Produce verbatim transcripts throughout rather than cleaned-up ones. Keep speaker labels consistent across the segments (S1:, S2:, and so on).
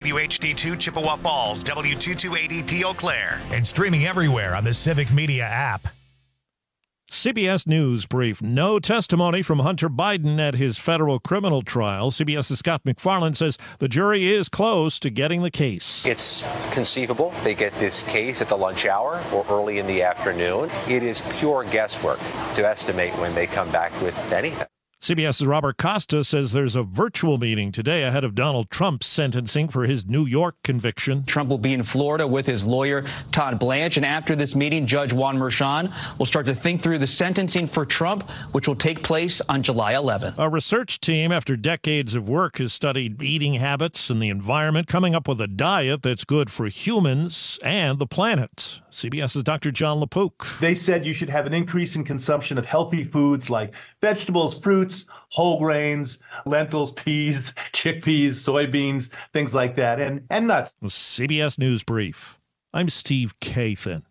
S1: W H D two Chippewa Falls, W two two eight E P Eau Claire, and streaming everywhere on the Civic Media app.
S2: C B S News brief. No testimony from Hunter Biden at his federal criminal trial. CBS's Scott McFarland says the jury is close to getting the case.
S3: It's conceivable they get this case at the lunch hour or early in the afternoon. It is pure guesswork to estimate when they come back with anything.
S2: CBS's Robert Costa says there's a virtual meeting today ahead of Donald Trump's sentencing for his New York conviction.
S4: Trump will be in Florida with his lawyer, Todd Blanche, and after this meeting, Judge Juan Merchan will start to think through the sentencing for Trump, which will take place on July eleventh.
S2: A research team, after decades of work, has studied eating habits and the environment, coming up with a diet that's good for humans and the planet. CBS's Doctor John LaPook.
S5: They said you should have an increase in consumption of healthy foods like vegetables, fruits, whole grains, lentils, peas, chickpeas, soybeans, things like that, and, and nuts.
S2: C B S News Brief. I'm Steve Kathan.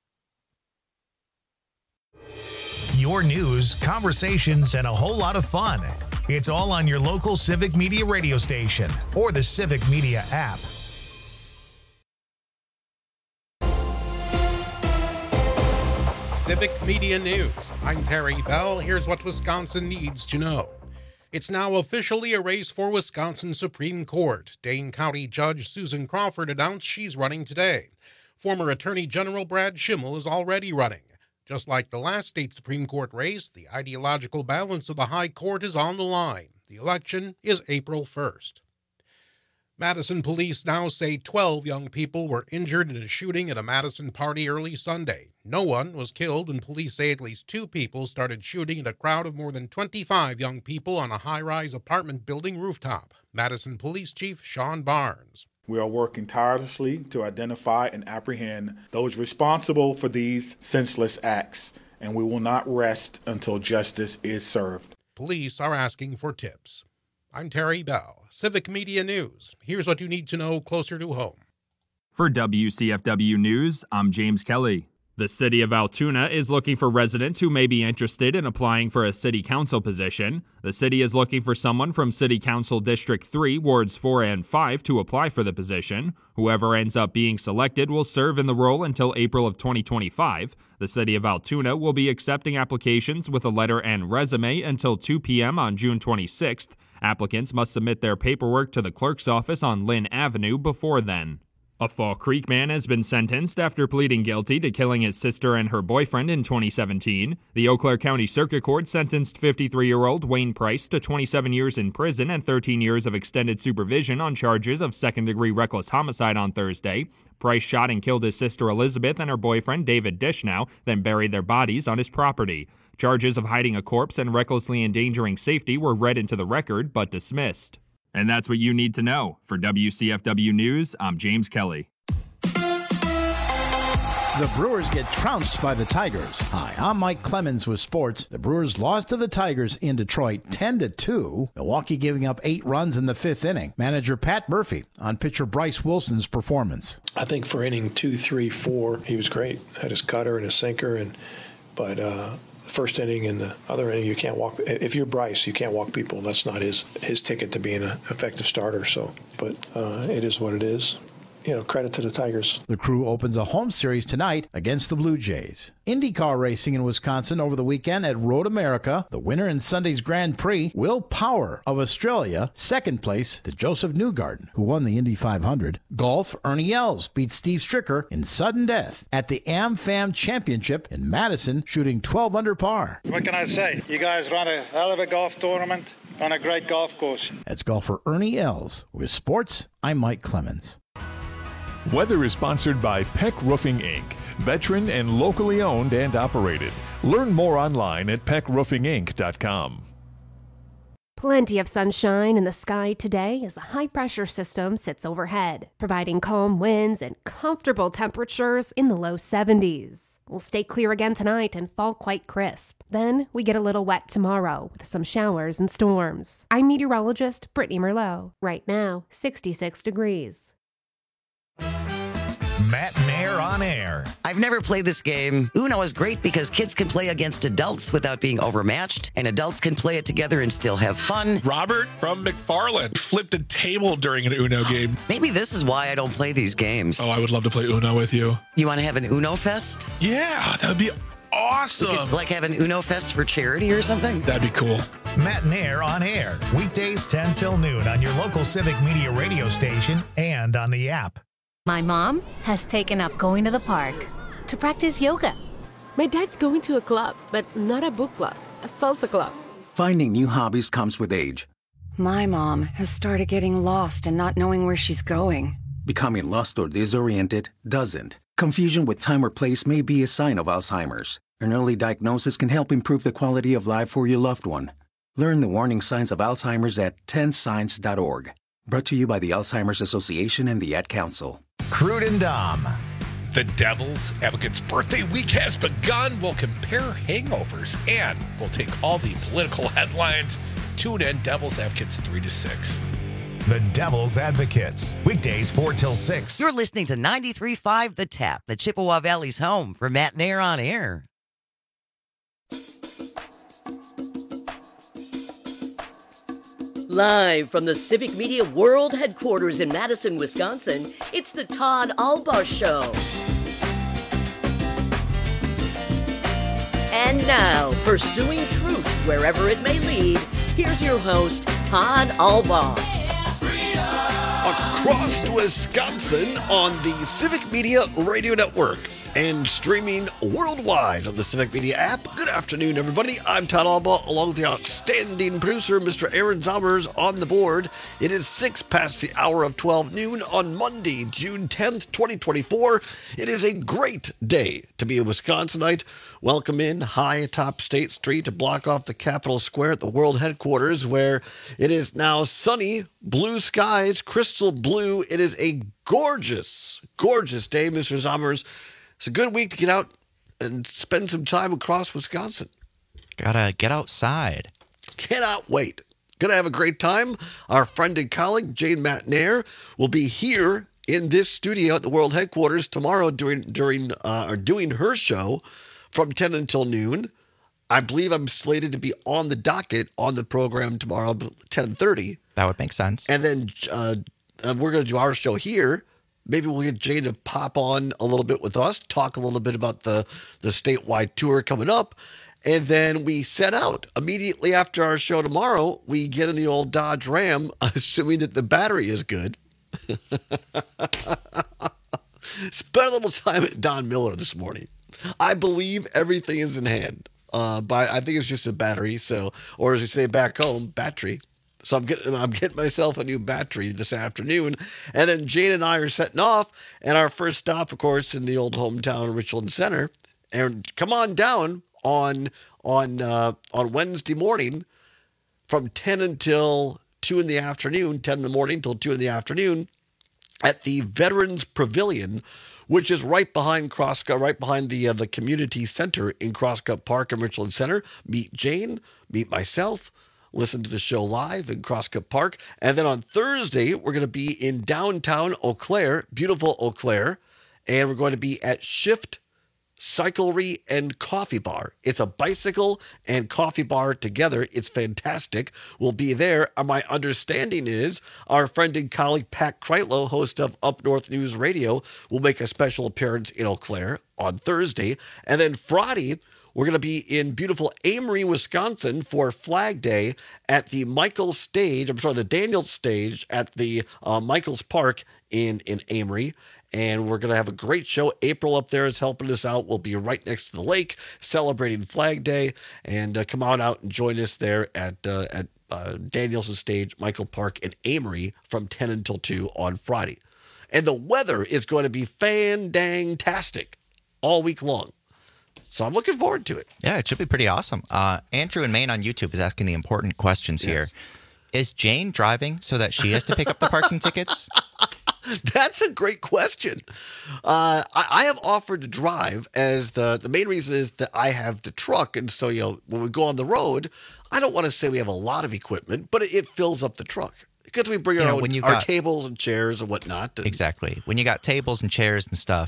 S1: Your news, conversations, and a whole lot of fun. It's all on your local Civic Media radio station or the Civic Media app.
S6: Civic Media News. I'm Terry Bell. Here's what Wisconsin needs to know. It's now officially a race for Wisconsin Supreme Court. Dane County Judge Susan Crawford announced she's running today. Former Attorney General Brad Schimmel is already running. Just like the last state Supreme Court race, the ideological balance of the High Court is on the line. The election is April first. Madison police now say twelve young people were injured in a shooting at a Madison party early Sunday. No one was killed, and police say at least two people started shooting at a crowd of more than twenty-five young people on a high-rise apartment building rooftop. Madison Police Chief Sean Barnes.
S7: We are working tirelessly to identify and apprehend those responsible for these senseless acts, and we will not rest until justice is served.
S6: Police are asking for tips. I'm Terry Bell, Civic Media News. Here's what you need to know closer to home.
S8: For W C F W News, I'm James Kelly. The city of Altoona is looking for residents who may be interested in applying for a city council position. The city is looking for someone from City Council District three, Wards four and five to apply for the position. Whoever ends up being selected will serve in the role until April of twenty twenty-five. The city of Altoona will be accepting applications with a letter and resume until two p.m. on June twenty-sixth. Applicants must submit their paperwork to the clerk's office on Lynn Avenue before then. A Fall Creek man has been sentenced after pleading guilty to killing his sister and her boyfriend in twenty seventeen. The Eau Claire County Circuit Court sentenced fifty-three-year-old Wayne Price to twenty-seven years in prison and thirteen years of extended supervision on charges of second-degree reckless homicide on Thursday. Price shot and killed his sister Elizabeth and her boyfriend David Dishnow, then buried their bodies on his property. Charges of hiding a corpse and recklessly endangering safety were read into the record, but dismissed. And that's what you need to know. For W C F W News, I'm James Kelly.
S9: The Brewers get trounced by the Tigers. Hi, I'm Mike Clemens with sports. The Brewers lost to the Tigers in Detroit ten to two. Milwaukee giving up eight runs in the fifth inning. Manager Pat Murphy on pitcher Bryce Wilson's performance.
S10: I think for inning two, three, four, he was great. Had his cutter and his sinker, and but uh, the first inning and the other inning, you can't walk. If you're Bryce, you can't walk people. That's not his his ticket to being an effective starter. So, but uh, it is what it is. You know, credit to the Tigers.
S9: The Crew opens a home series tonight against the Blue Jays. IndyCar racing in Wisconsin over the weekend at Road America. The winner in Sunday's Grand Prix, Will Power of Australia, second place to Joseph Newgarden, who won the Indy five hundred. Golf, Ernie Els beat Steve Stricker in sudden death at the AmFam Championship in Madison, shooting twelve under par.
S11: What can I say? You guys run a hell of a golf tournament on a great golf course.
S9: That's golfer Ernie Els. With sports, I'm Mike Clemens.
S12: Weather is sponsored by Peck Roofing, Incorporated, veteran and locally owned and operated. Learn more online at peck roofing inc dot com.
S13: Plenty of sunshine in the sky today as a high-pressure system sits overhead, providing calm winds and comfortable temperatures in the low seventies. We'll stay clear again tonight and fall quite crisp. Then we get a little wet tomorrow with some showers and storms. I'm meteorologist Brittany Merlot. Right now, sixty-six degrees.
S1: Matt Mayer on air.
S14: I've never played this game. Uno is great because kids can play against adults without being overmatched, and adults can play it together and still have fun.
S15: Robert from McFarland flipped a table during an Uno game.
S14: Maybe this is why I don't play these games.
S15: Oh, I would love to play Uno with you.
S14: You want to have an Uno Fest?
S15: Yeah, that would be awesome.
S14: We could, like, have an Uno Fest for charity or something?
S15: That'd be cool.
S1: Matt and Air on air, weekdays ten till noon on your local Civic Media radio station and on the app.
S16: My mom has taken up going to the park to practice yoga.
S17: My dad's going to a club, but not a book club, a salsa club.
S18: Finding new hobbies comes with age.
S19: My mom has started getting lost and not knowing where she's going.
S18: Becoming lost or disoriented doesn't. Confusion with time or place may be a sign of Alzheimer's. An early diagnosis can help improve the quality of life for your loved one. Learn the warning signs of Alzheimer's at ten signs dot org. Brought to you by the Alzheimer's Association and the Ad Council.
S1: Crude and Dom.
S6: The Devil's Advocates birthday week has begun. We'll compare hangovers and we'll take all the political headlines. Tune in, Devil's Advocates three to six.
S1: The Devil's Advocates, weekdays four till six.
S14: You're listening to ninety-three point five The Tap, the Chippewa Valley's home for Matt and Air on air.
S20: Live from the Civic Media World Headquarters in Madison, Wisconsin, it's the Todd Albaugh Show. And now, pursuing truth wherever it may lead, here's your host, Todd Albaugh.
S21: Across Wisconsin on the Civic Media Radio Network and streaming worldwide on the Civic Media app. Good afternoon, everybody. I'm Todd Albaugh, along with the outstanding producer, Mister Aaron Zommers, on the board. It is six past the hour of twelve noon on Monday, June tenth, twenty twenty-four. It is a great day to be a Wisconsinite. Welcome in high atop State Street to block off the Capitol Square at the World Headquarters, where it is now sunny, blue skies, crystal blue. It is a gorgeous, gorgeous day, Mister Zommers. It's a good week to get out and spend some time across Wisconsin.
S22: Gotta get outside.
S21: Cannot wait. Gonna have a great time. Our friend and colleague, Jane Matnair, will be here in this studio at the World Headquarters tomorrow during, during uh, or doing her show from ten until noon. I believe I'm slated to be on the docket on the program tomorrow, ten thirty.
S22: That would make sense.
S21: And then uh, we're going to do our show here. Maybe we'll get Jane to pop on a little bit with us, talk a little bit about the, the statewide tour coming up, and then we set out. Immediately after our show tomorrow, we get in the old Dodge Ram, assuming that the battery is good. Spent a little time at Don Miller this morning. I believe everything is in hand, uh, but I think it's just a battery, so, or as we say back home, battery. So I'm getting, I'm getting myself a new battery this afternoon. And then Jane and I are setting off. And our first stop, of course, in the old hometown Richland Center. And come on down on on uh, on Wednesday morning from ten until two in the afternoon, ten in the morning till two in the afternoon at the Veterans Pavilion, which is right behind Crosscut, right behind the uh, the community center in Crosscut Park and Richland Center. Meet Jane, meet myself. Listen to the show live in Crosscut Park. And then on Thursday, we're going to be in downtown Eau Claire, beautiful Eau Claire. And we're going to be at Shift Cyclery and Coffee Bar. It's a bicycle and coffee bar together. It's fantastic. We'll be there. And my understanding is our friend and colleague Pat Kreitlow, host of Up North News Radio, will make a special appearance in Eau Claire on Thursday. And then Friday, we're going to be in beautiful Amory, Wisconsin for Flag Day at the Michaels Stage. I'm sorry, the Daniels Stage at the uh, Michaels Park in, in Amory. And we're going to have a great show. April up there is helping us out. We'll be right next to the lake celebrating Flag Day. And uh, come on out and join us there at uh, at uh, Daniels Stage, Michael Park in Amory from ten until two on Friday. And the weather is going to be fan-dang-tastic all week long. So I'm looking forward to it.
S22: Yeah, it should be pretty awesome. Uh, Andrew in Maine on YouTube is asking the important questions yes. here. Is Jane driving so that she has to pick up the parking tickets?
S21: That's a great question. Uh, I, I have offered to drive, as the, the main reason is that I have the truck. And so, you know, when we go on the road, I don't want to say we have a lot of equipment, but it, it fills up the truck. Because we bring you our, know, own, our got, tables and chairs and whatnot. And,
S22: exactly. When you got tables and chairs and stuff,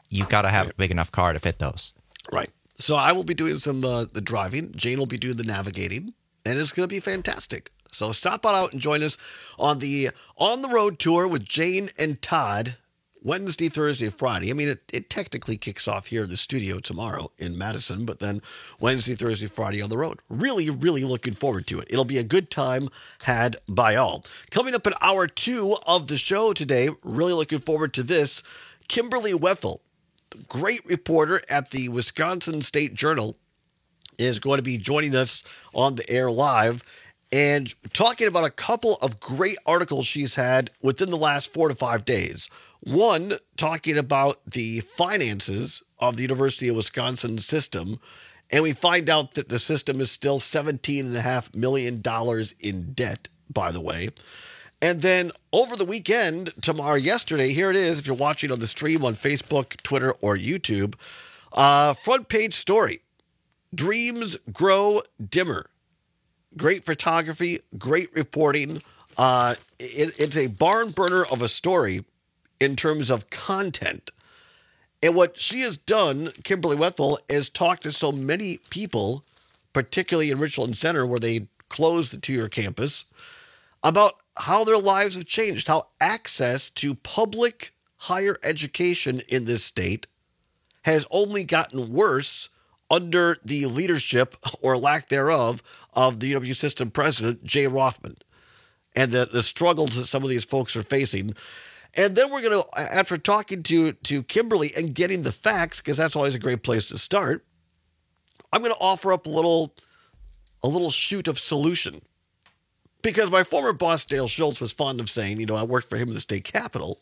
S22: you've got to have a big enough car to fit those.
S21: Right. So I will be doing some uh, the driving. Jane will be doing the navigating, and it's going to be fantastic. So stop on out and join us on the On the Road tour with Jane and Todd Wednesday, Thursday, Friday. I mean, it, it technically kicks off here in the studio tomorrow in Madison, but then Wednesday, Thursday, Friday on the road. Really, really looking forward to it. It'll be a good time had by all. Coming up in hour two of the show today, really looking forward to this, Kimberly Wethel, great reporter at the Wisconsin State Journal, is going to be joining us on the air live and talking about a couple of great articles she's had within the last four to five days. One, talking about the finances of the University of Wisconsin system, and we find out that the system is still seventeen point five million dollars in debt, by the way. And then over the weekend, tomorrow, yesterday, here it is, if you're watching on the stream on Facebook, Twitter, or YouTube, uh, front page story, Dreams Grow Dimmer. Great photography, great reporting. Uh, it, it's a barn burner of a story in terms of content. And what she has done, Kimberly Wethel, is talk to so many people, particularly in Richland Center, where they closed the two-year campus, about how their lives have changed, how access to public higher education in this state has only gotten worse under the leadership, or lack thereof, of the U W system president, Jay Rothman, and the, the struggles that some of these folks are facing. And then we're going to, after talking to, to Kimberly and getting the facts, because that's always a great place to start, I'm going to offer up a little, a little shoot of solution. Because my former boss, Dale Schultz, was fond of saying, you know, I worked for him in the state capitol.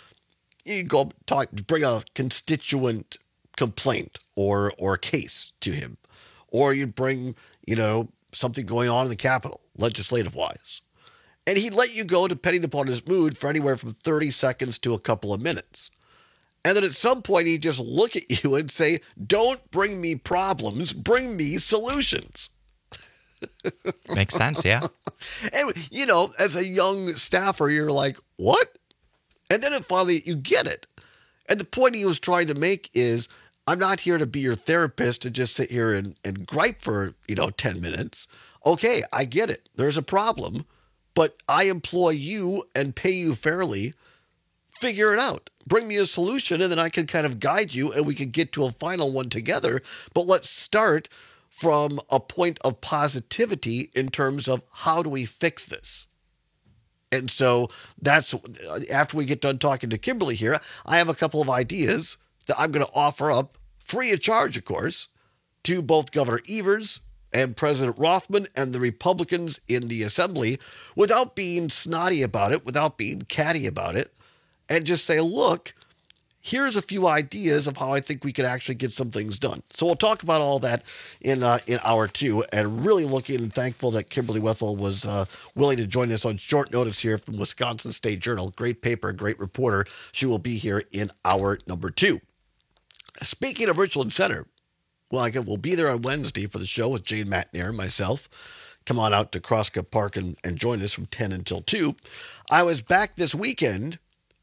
S21: You go talk, bring a constituent complaint or or case to him, or you'd bring, you know, something going on in the Capitol, legislative-wise. And he'd let you go, depending upon his mood, for anywhere from thirty seconds to a couple of minutes. And then at some point, he'd just look at you and say, don't bring me problems, bring me solutions.
S22: Makes sense, yeah.
S21: And, you know, as a young staffer, you're like, what? And then it finally, you get it. And the point he was trying to make is, I'm not here to be your therapist to just sit here and, and gripe for, you know, ten minutes. Okay, I get it. There's a problem, but I employ you and pay you fairly. Figure it out. Bring me a solution, and then I can kind of guide you, and we can get to a final one together. But let's start from a point of positivity in terms of how do we fix this? And so that's, after we get done talking to Kimberly here, I have a couple of ideas that I'm going to offer up, free of charge, of course, to both Governor Evers and President Rothman and the Republicans in the Assembly, without being snotty about it, without being catty about it, and just say, look, here's a few ideas of how I think we could actually get some things done. So we'll talk about all that in uh, in hour two, and really looking and thankful that Kimberly Wethel was uh, willing to join us on short notice here from Wisconsin State Journal. Great paper, great reporter. She will be here in hour number two. Speaking of Richland Center, well, again, we'll be there on Wednesday for the show with Jane McNair and myself. Come on out to Crosscup Park and, and join us from ten until two. I was back this weekend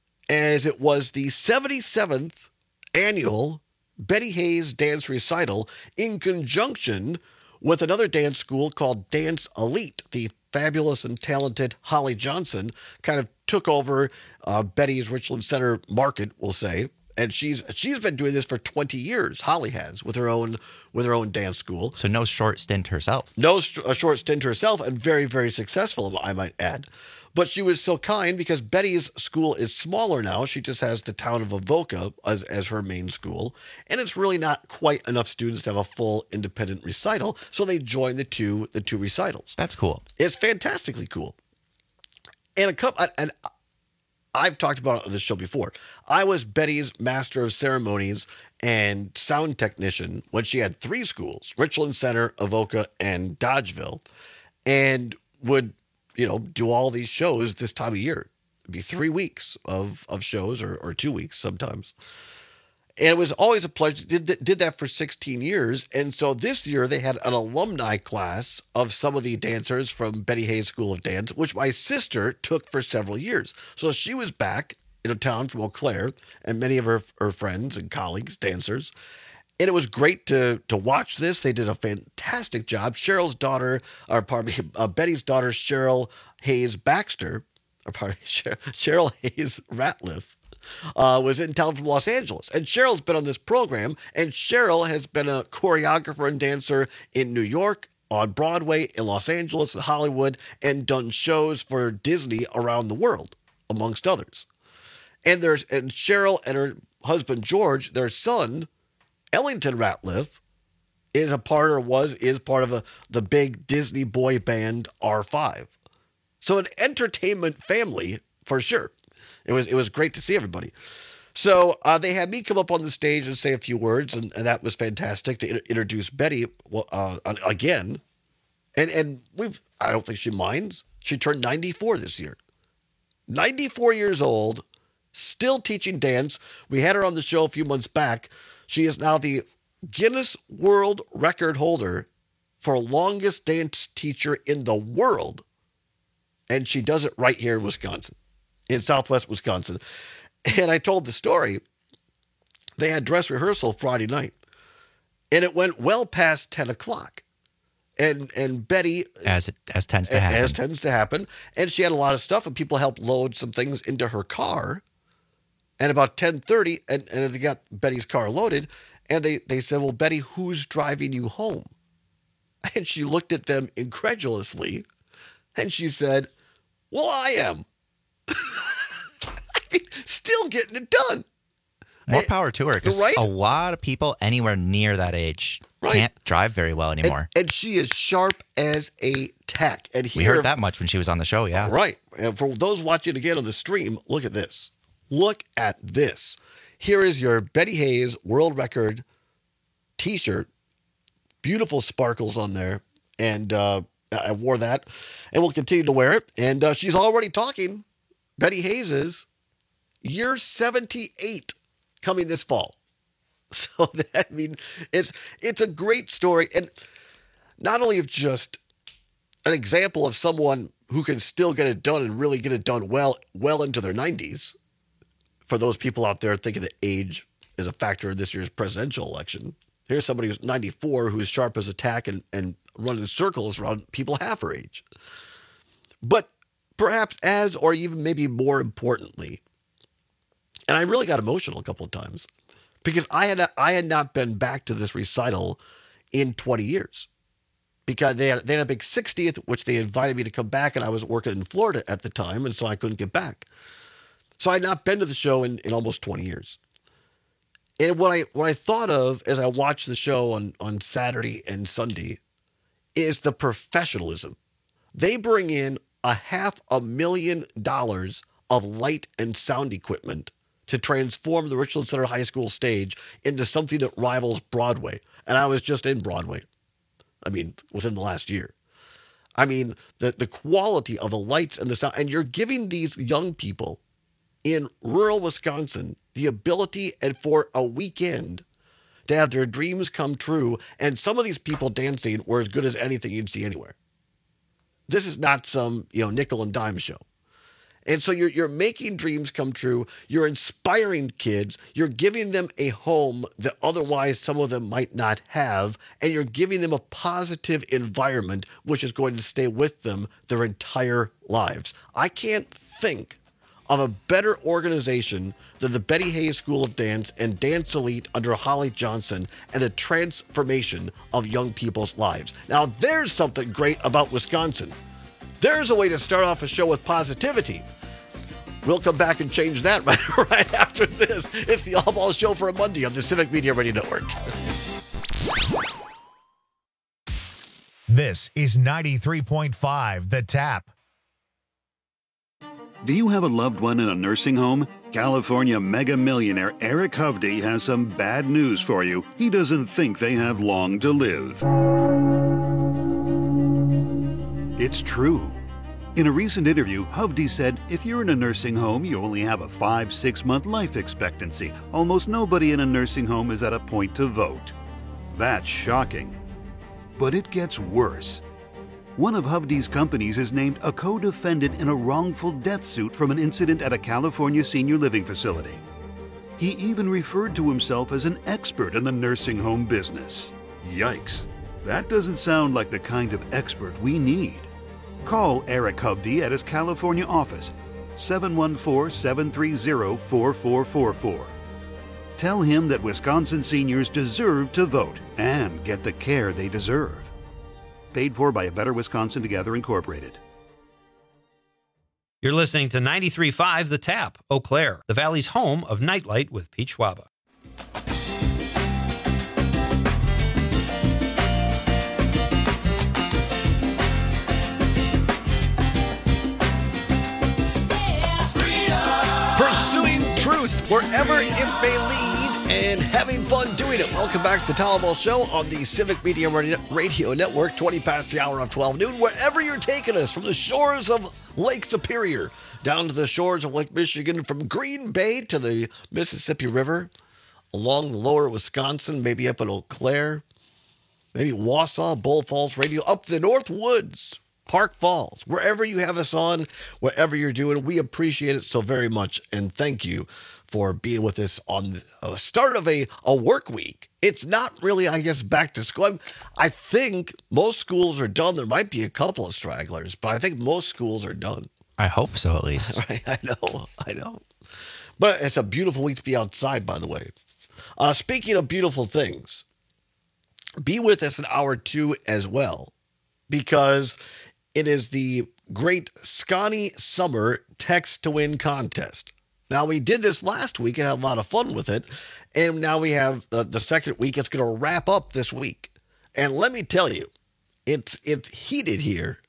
S21: as it was the seventy-seventh annual Betty Hayes Dance Recital in conjunction with another dance school called Dance Elite. The fabulous and talented Holly Johnson kind of took over uh, Betty's Richland Center market, we'll say. And she's she's been doing this for twenty years. Holly has, with her own with her own dance school.
S22: So no short stint herself.
S21: No a short stint herself, and very, very successful, I might add. But she was so kind because Betty's school is smaller now. She just has the town of Avoca as, as her main school. And it's really not quite enough students to have a full independent recital. So they join the two the two recitals.
S22: That's cool.
S21: It's fantastically cool. And a couple, and I've talked about it on this show before. I was Betty's Master of Ceremonies and sound technician when she had three schools, Richland Center, Avoca, and Dodgeville, and would, you know, do all these shows this time of year. It'd be three weeks of, of shows, or, or two weeks sometimes. And it was always a pleasure. Did, did that for sixteen years. And so this year they had an alumni class of some of the dancers from Betty Hayes School of Dance, which my sister took for several years. So she was back in a town from Eau Claire, and many of her, her friends and colleagues, dancers. And it was great to to watch this. They did a fantastic job. Cheryl's daughter, or pardon me, uh, Betty's daughter, Cheryl Hayes Baxter, or pardon me, Cheryl Hayes Ratliff, uh, was in town from Los Angeles. And Cheryl's been on this program, and Cheryl has been a choreographer and dancer in New York, on Broadway, in Los Angeles, and Hollywood, and done shows for Disney around the world, amongst others. And there's and Cheryl and her husband George, their son, Ellington Ratliff, is a part or was is part of a, the big Disney boy band R five. So an entertainment family for sure. It was it was great to see everybody. So uh, they had me come up on the stage and say a few words, and, and that was fantastic to in- introduce Betty uh, again. And and we've I don't think she minds. She turned ninety-four this year. ninety-four years old, still teaching dance. We had her on the show a few months back. She is now the Guinness World Record holder for longest dance teacher in the world. And she does it right here in Wisconsin, in Southwest Wisconsin. And I told the story. They had dress rehearsal Friday night, and it went well past ten o'clock. And and Betty,
S22: as it as tends to happen,
S21: as tends to happen, and she had a lot of stuff, and people helped load some things into her car. And about ten thirty, and, and they got Betty's car loaded, and they they said, "Well, Betty, who's driving you home?" And she looked at them incredulously, and she said, "Well, I am." Still getting it done.
S22: More power to her, because
S21: Right?
S22: a lot of people anywhere near that age
S21: Right.
S22: can't drive very well anymore.
S21: And, and she is sharp as a tack. And
S22: we
S21: here,
S22: heard that much when she was on the show, yeah.
S21: Right. And for those watching again on the stream, look at this. Look at this. Here is your Betty Hayes world record t-shirt. Beautiful sparkles on there. And uh, I wore that and will continue to wear it. And uh, she's already talking. Betty Hayes is year seventy-eight coming this fall. So that, I mean, it's it's a great story, and not only of just an example of someone who can still get it done and really get it done well, well into their nineties. For those people out there thinking that age is a factor in this year's presidential election, here's somebody who's ninety-four, who's sharp as a tack and and running circles around people half her age. But perhaps as, or even maybe more importantly, and I really got emotional a couple of times because I had I had not been back to this recital in twenty years because they had, they had a big sixtieth, which they invited me to come back, and I was working in Florida at the time, and so I couldn't get back. So I had not been to the show in, in almost twenty years. And what I what I thought of as I watched the show on, on Saturday and Sunday is the professionalism. They bring in a half a million dollars of light and sound equipment to transform the Richland Center High School stage into something that rivals Broadway. And I was just in Broadway. I mean, within the last year. I mean, the, the quality of the lights and the sound, and you're giving these young people in rural Wisconsin the ability and for a weekend to have their dreams come true. And some of these people dancing were as good as anything you'd see anywhere. This is not some, you know, nickel and dime show. And so you're you're making dreams come true. You're inspiring kids. You're giving them a home that otherwise some of them might not have. And you're giving them a positive environment, which is going to stay with them their entire lives. I can't think of a better organization than the Betty Hayes School of Dance and Dance Elite under Holly Johnson and the transformation of young people's lives. Now, there's something great about Wisconsin. There's a way to start off a show with positivity. We'll come back and change that right, right after this. It's the All Ball Show for a Monday on the Civic Media Radio Network.
S1: This is ninety-three point five The Tap.
S3: Do you have a loved one in a nursing home? California mega millionaire Eric Hovde has some bad news for you. He doesn't think they have long to live. It's true. In a recent interview, Hovde said, if you're in a nursing home, you only have a five, six month life expectancy. Almost nobody in a nursing home is at a point to vote. That's shocking. But it gets worse. One of Hovde's companies is named a co-defendant in a wrongful death suit from an incident at a California senior living facility. He even referred to himself as an expert in the nursing home business. Yikes, that doesn't sound like the kind of expert we need. Call Eric Hovde at his California office, seven one four, seven three zero, four four four four. Tell him that Wisconsin seniors deserve to vote and get the care they deserve. Paid for by A Better Wisconsin Together Incorporated.
S4: You're listening to ninety-three point five The Tap, Eau Claire, the Valley's home of Nightlight with Pete Schwaba.
S21: Pursuing truth wherever it may lead and having fun doing it. Welcome back to the Tom Ball Show on the Civic Media Radio Network, twenty past the hour of twelve noon. Wherever you're taking us, from the shores of Lake Superior down to the shores of Lake Michigan, from Green Bay to the Mississippi River, along the lower Wisconsin, maybe up in Eau Claire, maybe Wausau, Bull Falls Radio, up the North Woods, Park Falls, wherever you have us on, wherever you're doing, we appreciate it so very much. And thank you for being with us on the start of a, a work week. It's not really, I guess, back to school. I'm, I think most schools are done. There might be a couple of stragglers, but I think most schools are done.
S22: I hope so, at least.
S21: Right, I know, I know. But it's a beautiful week to be outside, by the way. Uh, speaking of beautiful things, be with us in hour two as well, because it is the great Scotty Summer Text to Win contest. Now, we did this last week and had a lot of fun with it, and now we have uh, the second week. It's going to wrap up this week. And let me tell you, it's it's heated here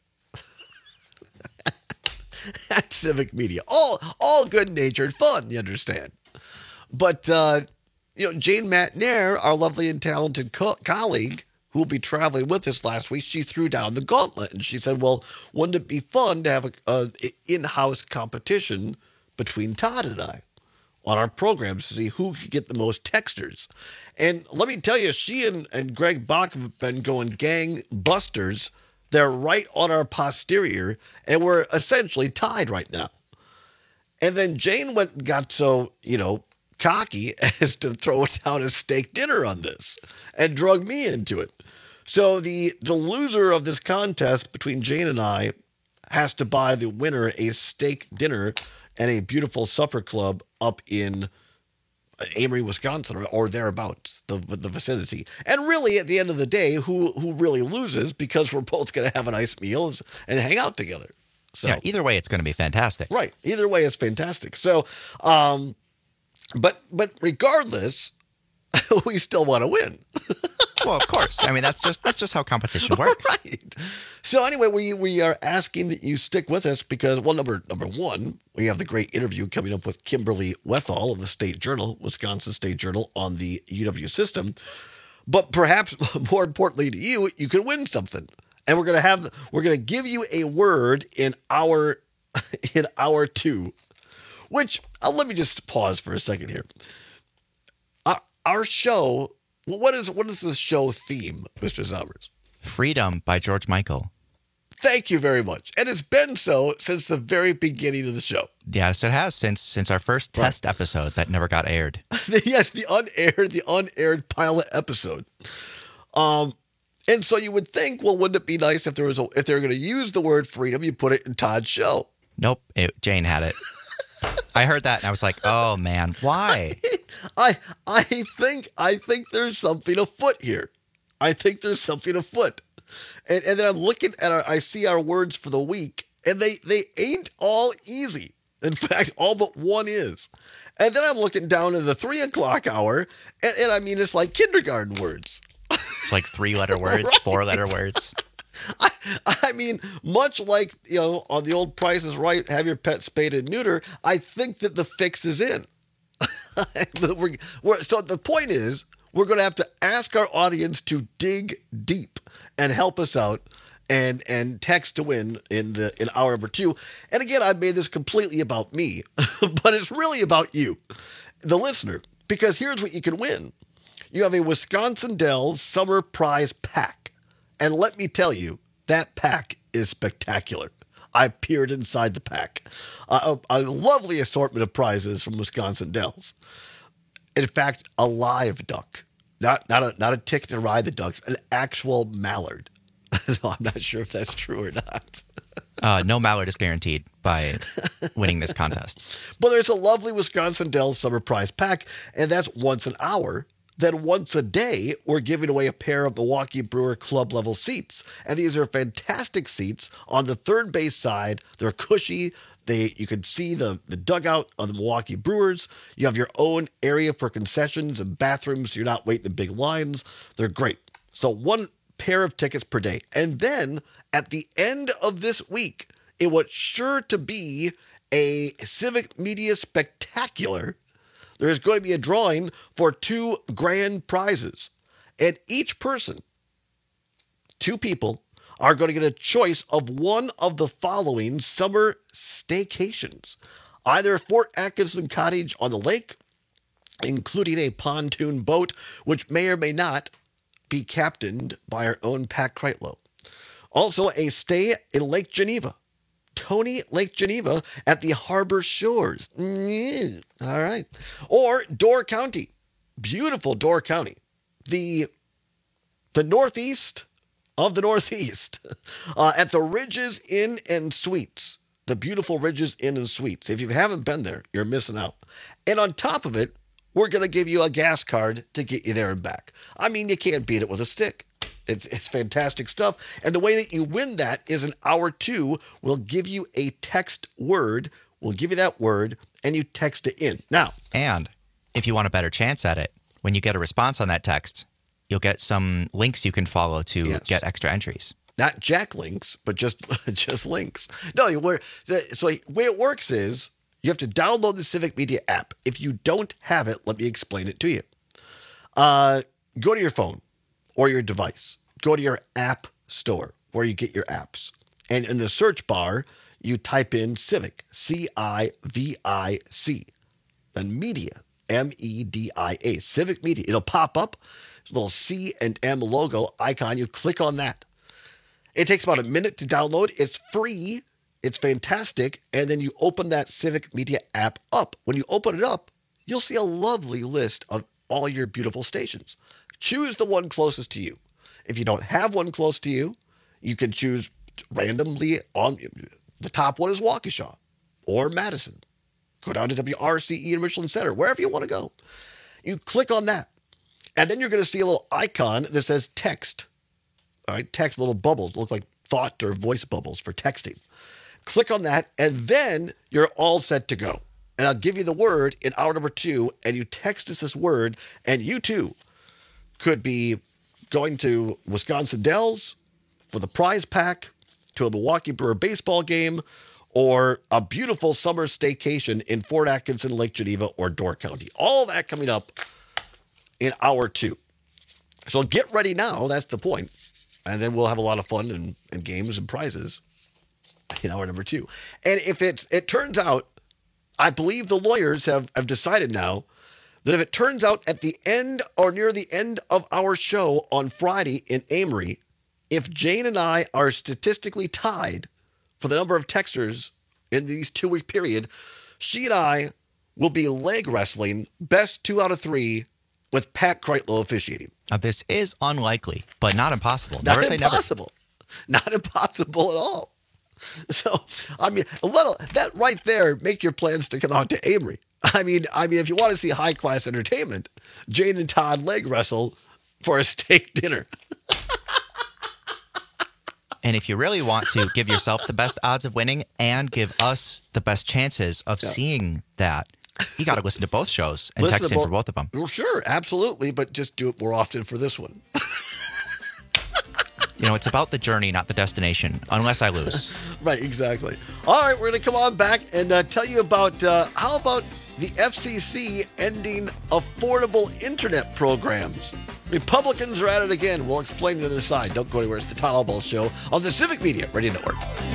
S21: at Civic Media. All all good-natured fun, you understand. But, uh, you know, Jane Matnair, our lovely and talented co- colleague, who will be traveling with us last week, she threw down the gauntlet. And she said, well, wouldn't it be fun to have an a in-house competition between Todd and I on our programs to see who could get the most texters? And let me tell you, she and, and Greg Bach have been going gangbusters. They're right on our posterior, and we're essentially tied right now. And then Jane went and got so, you know, cocky as to throw down a steak dinner on this and drug me into it. So the, the loser of this contest between Jane and I has to buy the winner a steak dinner and a beautiful supper club up in Amory, Wisconsin, or, or thereabouts, the the vicinity. And really, at the end of the day, who who really loses, because we're both going to have a nice meal and hang out together. So,
S22: yeah, either way, it's going to be fantastic.
S21: Right. Either way, it's fantastic. So, um, but but regardless, we still want to win.
S22: Well, of course. I mean, that's just that's just how competition works.
S21: Right. So anyway, we we are asking that you stick with us because, well, number number one, we have the great interview coming up with Kimberly Wethall of the State Journal, Wisconsin State Journal, on the U W system. But perhaps more importantly to you, you can win something, and we're gonna have we're gonna give you a word in our in hour two, which uh, let me just pause for a second here. Our, our show. Well, what is what is the show theme, Mister Summers?
S22: Freedom by George Michael.
S21: Thank you very much. And it's been so since the very beginning of the show.
S22: Yes, it has, since since our first right. test episode that never got aired.
S21: Yes, the unaired, the unaired pilot episode. Um, and so you would think, well, wouldn't it be nice if there was a, if they were going to use the word freedom, you put it in Todd's show?
S22: Nope, it, Jane had it. I heard that and I was like, oh man, why?
S21: I I think I think there's something afoot here. I think there's something afoot. And and then I'm looking at our I see our words for the week, and they, they ain't all easy. In fact, all but one is. And then I'm looking down at the three o'clock hour, and, and I mean it's like kindergarten words.
S22: It's like three letter words, right. four letter words.
S21: I, I mean, much like, you know, on the old Price is Right, have your pet spayed and neuter, I think that the fix is in. we're, we're, so the point is, we're going to have to ask our audience to dig deep and help us out and and text to win in the in hour number two. And again, I've made this completely about me, but it's really about you, the listener, because here's what you can win. You have a Wisconsin Dells Summer Prize Pack. And let me tell you, that pack is spectacular. I peered inside the pack. Uh, a, a lovely assortment of prizes from Wisconsin Dells. In fact, a live duck. Not not a, not a ticket to ride the ducks, an actual mallard. So I'm not sure if that's true or not.
S22: Uh, no mallard is guaranteed by winning this contest.
S21: But there's a lovely Wisconsin Dells summer prize pack, and that's once an hour. Then once a day, we're giving away a pair of Milwaukee Brewer club level seats. And these are fantastic seats on the third base side. They're cushy. They you can see the, the dugout of the Milwaukee Brewers. You have your own area for concessions and bathrooms. So you're not waiting in big lines. They're great. So one pair of tickets per day. And then at the end of this week, it was sure to be a Civic Media Spectacular. There's going to be a drawing for two grand prizes. And each person, two people, are going to get a choice of one of the following summer staycations. Either Fort Atkinson Cottage on the lake, including a pontoon boat, which may or may not be captained by our own Pat Kreitlow. Also, a stay in Lake Geneva. Tony Lake Geneva at the Harbor Shores. Mm, all right. Or Door County. Beautiful Door County. The, the northeast of the Northeast. Uh, at the Ridges Inn and Suites. The beautiful Ridges Inn and Suites. If you haven't been there, you're missing out. And on top of it, we're going to give you a gas card to get you there and back. I mean, you can't beat it with a stick. It's it's fantastic stuff. And the way that you win that is in hour two, we'll give you a text word. We'll give you that word, and you text it in. Now.
S22: And if you want a better chance at it, when you get a response on that text, you'll get some links you can follow to yes. get extra entries.
S21: Not jack links, but just just links. No, you were, so the way it works is you have to download the Civic Media app. If you don't have it, let me explain it to you. Uh, go to your phone or your device. Go to your app store where you get your apps. And in the search bar, you type in Civic, C I V I C. Then Media, M E D I A, Civic Media. It'll pop up. There's a little C and M logo icon. You click on that. It takes about a minute to download. It's free. It's fantastic. And then you open that Civic Media app up. When you open it up, you'll see a lovely list of all your beautiful stations. Choose the one closest to you. If you don't have one close to you, you can choose randomly. On the top one is Waukesha or Madison. Go down to W R C E in Richland Center, wherever you want to go. You click on that. And then you're going to see a little icon that says text. All right, text, little bubbles, look like thought or voice bubbles for texting. Click on that, and then you're all set to go. And I'll give you the word in hour number two, and you text us this word, and you too could be going to Wisconsin Dells for the prize pack, to a Milwaukee Brewer baseball game, or a beautiful summer staycation in Fort Atkinson, Lake Geneva, or Door County. All that coming up in hour two. So get ready now. That's the point. And then we'll have a lot of fun and, and games and prizes in hour number two. And if it's, it turns out, I believe the lawyers have, have decided now that if it turns out at the end or near the end of our show on Friday in Amory, if Jane and I are statistically tied for the number of texters in these two-week period, she and I will be leg wrestling best two out of three with Pat Kreitlow officiating.
S22: Now, this is unlikely, but not impossible.
S21: Not
S22: never
S21: impossible.
S22: Say never.
S21: Not impossible at all. So, I mean, a little, that right there, make your plans to come out to Amory. I mean, I mean, if you want to see high-class entertainment, Jane and Todd leg wrestle for a steak dinner.
S22: And if you really want to give yourself the best odds of winning and give us the best chances of yeah. seeing that, you got to listen to both shows and listen text in both, for both of them.
S21: Well, sure, absolutely, but just do it more often for this one.
S22: You know, it's about the journey, not the destination, unless I lose.
S21: Right, exactly. All right, we're going to come on back and uh, tell you about, uh, how about the F C C ending affordable internet programs? Republicans are at it again. We'll explain the other side. Don't go anywhere. It's the Todd Albaugh Show on the Civic Media Radio Network.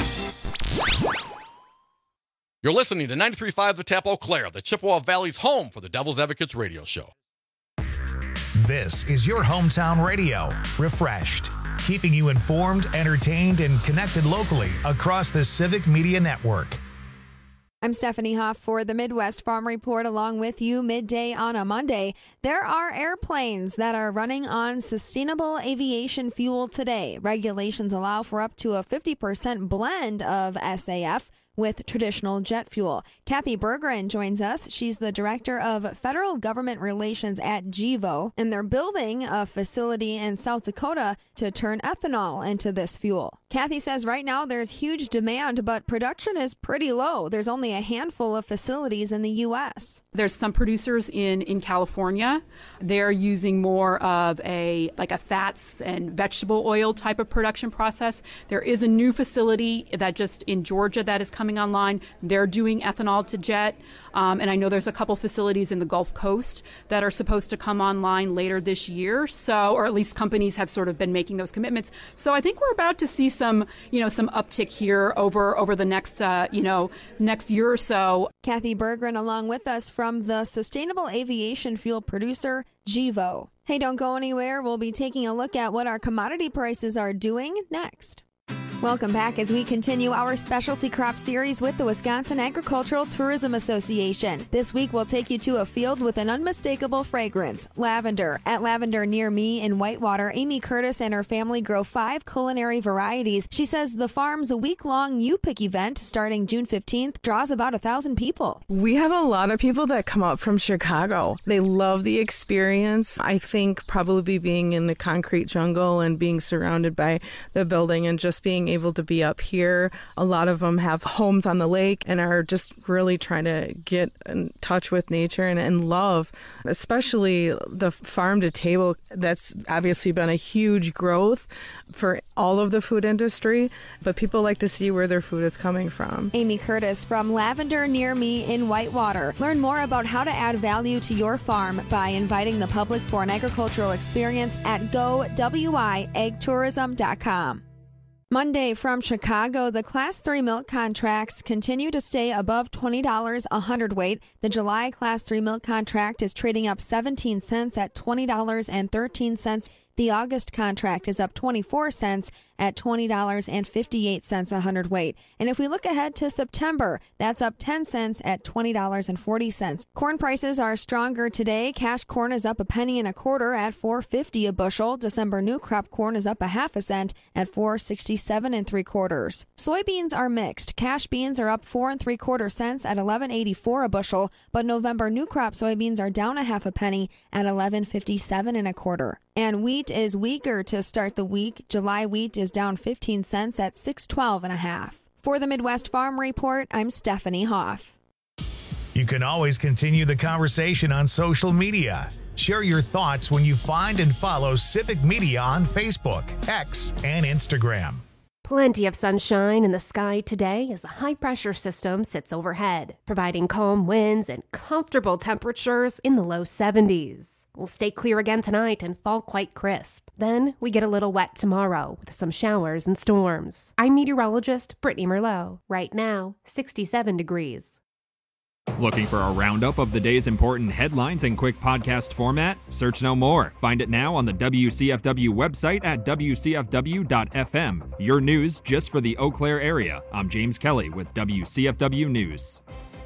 S2: You're listening to ninety-three point five The Tap Eau Claire, the Chippewa Valley's home for the Devil's Advocates radio show.
S1: This is your hometown radio, refreshed. keeping you informed, entertained, and connected locally across the Civic Media Network.
S5: I'm Stephanie Hoff for the Midwest Farm Report along with you midday on a Monday. There are airplanes that are running on sustainable aviation fuel today. Regulations allow for up to a fifty percent blend of S A F with traditional jet fuel. Kathy Berggren joins us. She's the Director of Federal Government Relations at Gevo, and they're building a facility in South Dakota to turn ethanol into this fuel. Kathy says right now there's huge demand, but production is pretty low. There's only a handful of facilities in the U S.
S7: There's some producers in, in California. They're using more of a like a fats and vegetable oil type of production process. There is a new facility that just in Georgia that is coming online. They're doing ethanol to jet. Um, and I know there's a couple facilities in the Gulf Coast that are supposed to come online later this year. So, or at least companies have sort of been making those commitments. So I think we're about to see some, you know, some uptick here over, over the next, uh, you know, next year or so.
S5: Kathy Berggren along with us from the sustainable aviation fuel producer, Gevo. Hey, don't go anywhere. We'll be taking a look at what our commodity prices are doing next. Welcome back as we continue our specialty crop series with the Wisconsin Agricultural Tourism Association. This week, we'll take you to a field with an unmistakable fragrance, lavender. At Lavender Near Me in Whitewater, Amy Curtis and her family grow five culinary varieties. She says the farm's week-long You Pick event, starting June fifteenth, draws about a thousand people.
S23: We have a lot of people that come up from Chicago. They love the experience. I think probably being in the concrete jungle and being surrounded by the building and just being able to be up here. A lot of them have homes on the lake and are just really trying to get in touch with nature and, and love, especially the farm to table. That's obviously been a huge growth for all of the food industry, but people like to see where their food is coming from.
S5: Amy Curtis from Lavender Near Me in Whitewater. Learn more about how to add value to your farm by inviting the public for an agricultural experience at go w i ag tourism dot com. Monday from Chicago, the Class three milk contracts continue to stay above twenty dollars a hundredweight. The July Class three milk contract is trading up seventeen cents at twenty dollars and thirteen cents. The August contract is up twenty-four cents at twenty dollars and fifty-eight cents a hundredweight. And if we look ahead to September, that's up ten cents at twenty dollars and forty cents. Corn prices are stronger today. Cash corn is up a penny and a quarter at four fifty a bushel. December new crop corn is up a half a cent at four sixty-seven and three quarters. Soybeans are mixed. Cash beans are up four and three quarter cents at eleven eighty-four a bushel, but November new crop soybeans are down a half a penny at eleven fifty-seven and a quarter. And wheat is weaker to start the week. July wheat is down fifteen cents at six twelve and a half. For the Midwest Farm Report, I'm Stephanie Hoff.
S1: You can always continue the conversation on social media. Share your thoughts when you find and follow Civic Media on Facebook, X, and Instagram.
S13: Plenty of sunshine in the sky today as a high-pressure system sits overhead, providing calm winds and comfortable temperatures in the low seventies. We'll stay clear again tonight and fall quite crisp. Then we get a little wet tomorrow with some showers and storms. I'm meteorologist Brittany Merlot. Right now, sixty-seven degrees.
S8: Looking for a roundup of the day's important headlines in quick podcast format? Search no more. Find it now on the W C F W website at w c f w dot f m. Your news just for the Eau Claire area. I'm James Kelly with W C F W News.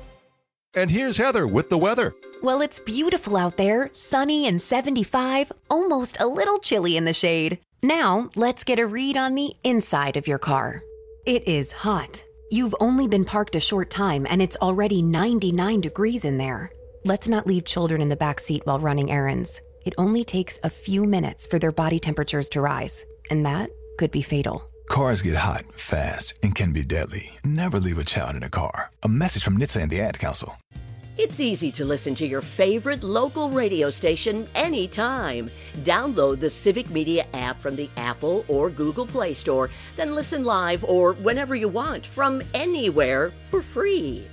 S24: And here's Heather with the weather.
S25: Well, it's beautiful out there, sunny and seventy-five, almost a little chilly in the shade. Now, let's get a read on the inside of your car. It is hot. You've only been parked a short time and it's already ninety-nine degrees in there. Let's not leave children in the back seat while running errands. It only takes a few minutes for their body temperatures to rise, and that could be fatal.
S26: Cars get hot, fast, and can be deadly. Never leave a child in a car. A message from N H T S A and the Ad Council.
S20: It's easy to listen to your favorite local radio station anytime. Download the Civic Media app from the Apple or Google Play Store, then listen live or whenever you want from anywhere for free.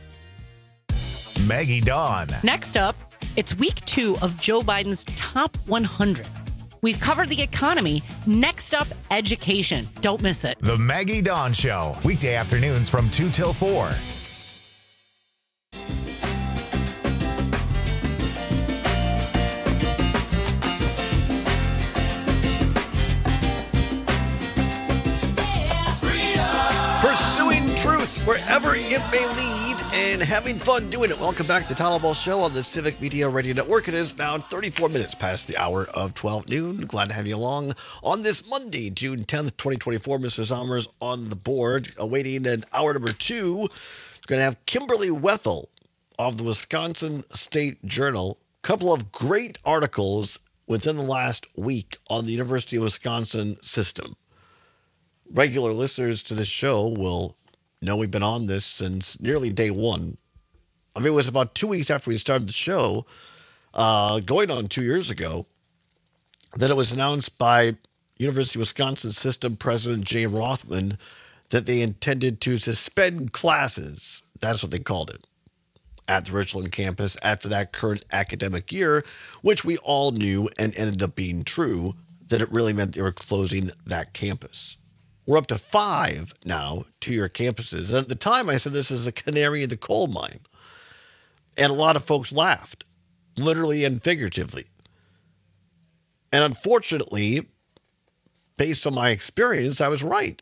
S1: Maggie Dawn.
S27: Next up, it's week two of Joe Biden's top one hundred. We've covered the economy. Next up, education. Don't miss it.
S1: The Maggie Dawn Show, weekday afternoons from two till four.
S21: truth wherever it may lead and having fun doing it. Welcome back to the Tyler Ball Show on the Civic Media Radio Network. It is now thirty-four minutes past the hour of twelve noon. Glad to have you along on this Monday, June tenth, twenty twenty-four. Mister Zommers on the board, awaiting an hour number two. Going to have Kimberly Wethel of the Wisconsin State Journal. A couple of great articles within the last week on the University of Wisconsin system. Regular listeners to this show will know we've been on this since nearly day one. I mean, it was about two weeks after we started the show, uh, going on two years ago, that it was announced by University of Wisconsin System President Jay Rothman that they intended to suspend classes. That's what they called it, at the Richland campus after that current academic year, which we all knew and ended up being true, that it really meant they were closing that campus. We're up to five now two-year campuses. And at the time, I said this is a canary in the coal mine. And a lot of folks laughed, literally and figuratively. And unfortunately, based on my experience, I was right.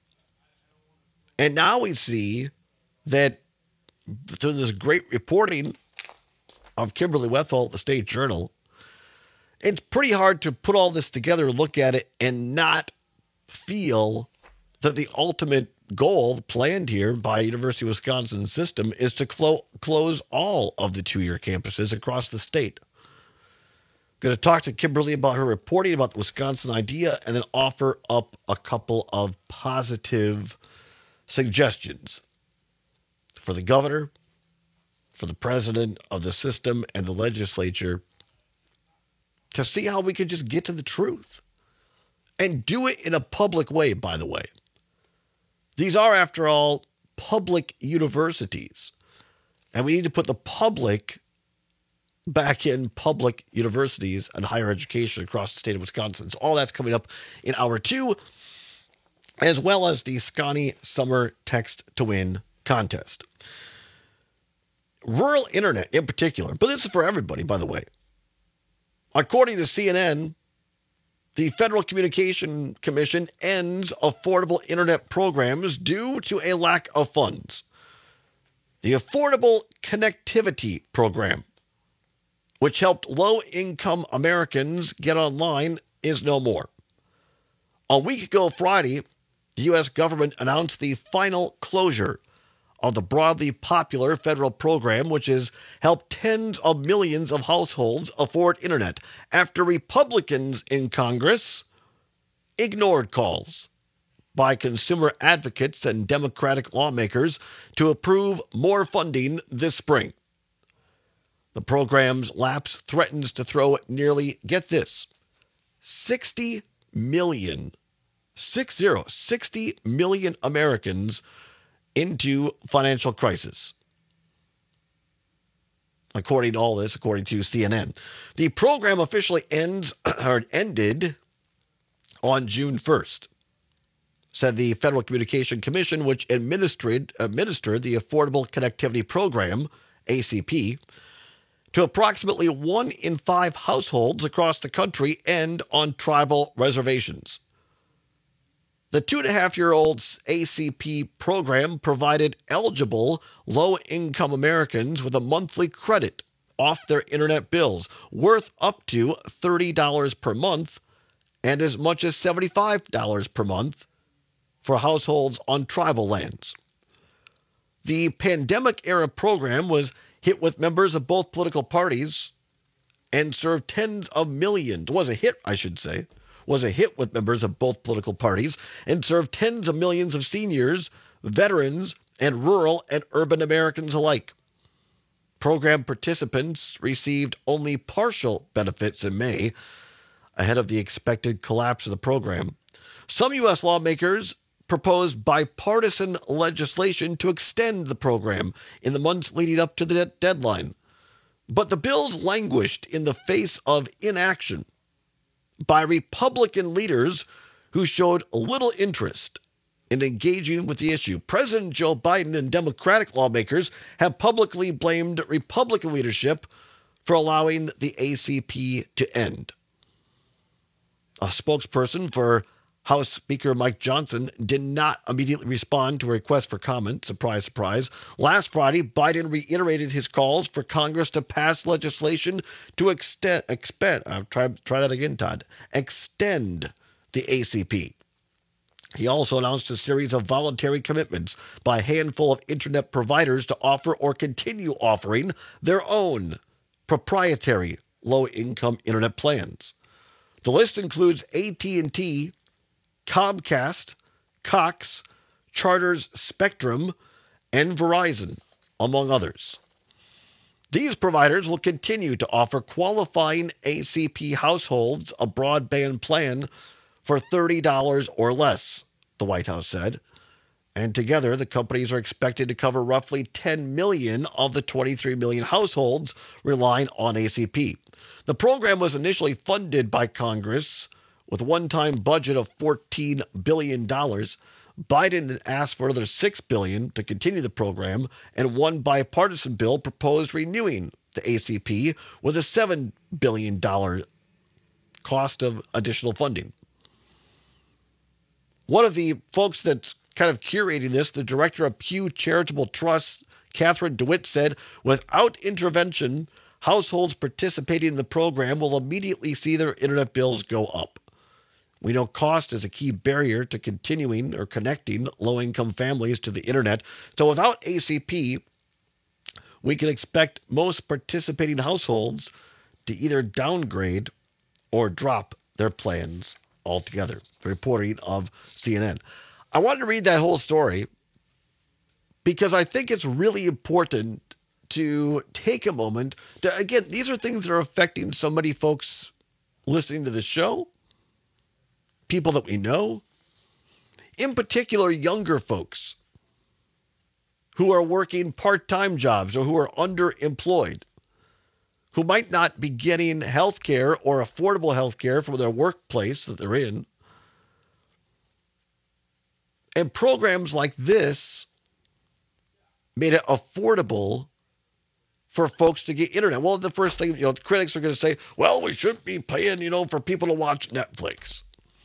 S21: And now we see that through this great reporting of Kimberly Wethel at the State Journal, it's pretty hard to put all this together, look at it, and not feel that the ultimate goal planned here by University of Wisconsin system is to clo- close all of the two-year campuses across the state. Going to talk to Kimberly about her reporting about the Wisconsin idea and then offer up a couple of positive suggestions for the governor, for the president of the system and the legislature to see how we can just get to the truth. And do it in a public way, by the way. These are, after all, public universities. And we need to put the public back in public universities and higher education across the state of Wisconsin. So all that's coming up in hour two, as well as the Scotty Summer Text to Win contest. Rural internet in particular, but this is for everybody, by the way. According to C N N, the Federal Communication Commission ends affordable internet programs due to a lack of funds. The Affordable Connectivity Program, which helped low-income Americans get online, is no more. A week ago Friday, the U S government announced the final closure of the broadly popular federal program, which has helped tens of millions of households afford internet after Republicans in Congress ignored calls by consumer advocates and Democratic lawmakers to approve more funding this spring. The program's lapse threatens to throw nearly, get this, sixty million, six zero, sixty million Americans into financial crisis. According to all this, according to C N N. The program officially ends or ended on June first, said the Federal Communication Commission, which administered, administered the Affordable Connectivity Program, A C P, to approximately one in five households across the country and on tribal reservations. The two-and-a-half-year-old A C P program provided eligible low-income Americans with a monthly credit off their internet bills worth up to thirty dollars per month and as much as seventy-five dollars per month for households on tribal lands. The pandemic-era program was hit with members of both political parties and served tens of millions, was a hit, I should say, was a hit with members of both political parties and served tens of millions of seniors, veterans, and rural and urban Americans alike. Program participants received only partial benefits in May, ahead of the expected collapse of the program. Some U S lawmakers proposed bipartisan legislation to extend the program in the months leading up to the de- deadline. But the bills languished in the face of inaction by Republican leaders who showed little interest in engaging with the issue. President Joe Biden and Democratic lawmakers have publicly blamed Republican leadership for allowing the A C P to end. A spokesperson for House Speaker Mike Johnson did not immediately respond to a request for comment. Surprise, surprise. Last Friday, Biden reiterated his calls for Congress to pass legislation to extend, expend, uh, try, try that again, Todd, extend the A C P. He also announced a series of voluntary commitments by a handful of internet providers to offer or continue offering their own proprietary low-income internet plans. The list includes A T and T, Comcast, Cox, Charter's Spectrum, and Verizon, among others. These providers will continue to offer qualifying A C P households a broadband plan for thirty dollars or less, the White House said. And together, the companies are expected to cover roughly ten million of the twenty-three million households relying on A C P. The program was initially funded by Congress with a one-time budget of fourteen billion dollars. Biden asked for another six billion dollars to continue the program, and one bipartisan bill proposed renewing the A C P with a seven billion dollars cost of additional funding. One of the folks that's kind of curating this, the director of Pew Charitable Trust, Catherine DeWitt, said, without intervention, households participating in the program will immediately see their internet bills go up. We know cost is a key barrier to continuing or connecting low-income families to the internet. So without A C P, we can expect most participating households to either downgrade or drop their plans altogether. The reporting of C N N. I wanted to read that whole story because I think it's really important to take a moment to, again, these are things that are affecting so many folks listening to the show, people that we know, in particular, younger folks who are working part-time jobs or who are underemployed, who might not be getting health care or affordable health care from their workplace that they're in. And programs like this made it affordable for folks to get internet. Well, the first thing, you know, the critics are going to say, well, we shouldn't be paying, you know, for people to watch Netflix.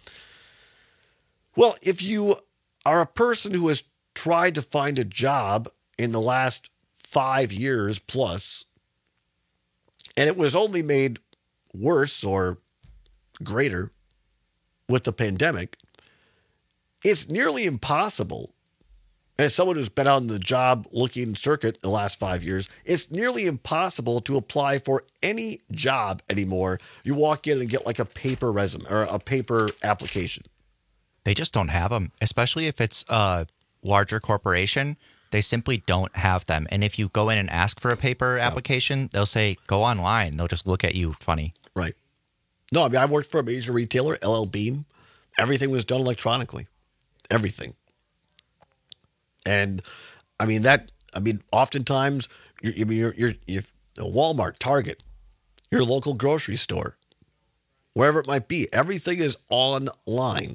S21: Well, if you are a person who has tried to find a job in the last five years plus, and it was only made worse or greater with the pandemic, it's nearly impossible, as someone who's been on the job looking circuit the last five years, it's nearly impossible to apply for any job anymore. You walk in and get like a paper resume or a paper application.
S22: They just don't have them, especially if it's a larger corporation. They simply don't have them. And if you go in and ask for a paper application, they'll say, go online. They'll just look at you funny.
S21: Right. No, I mean, I worked for a major retailer, L L Bean. Everything was done electronically. Everything. And I mean, that, I mean, oftentimes you're, you're, you're, you're Walmart, Target, your local grocery store, wherever it might be, everything is online.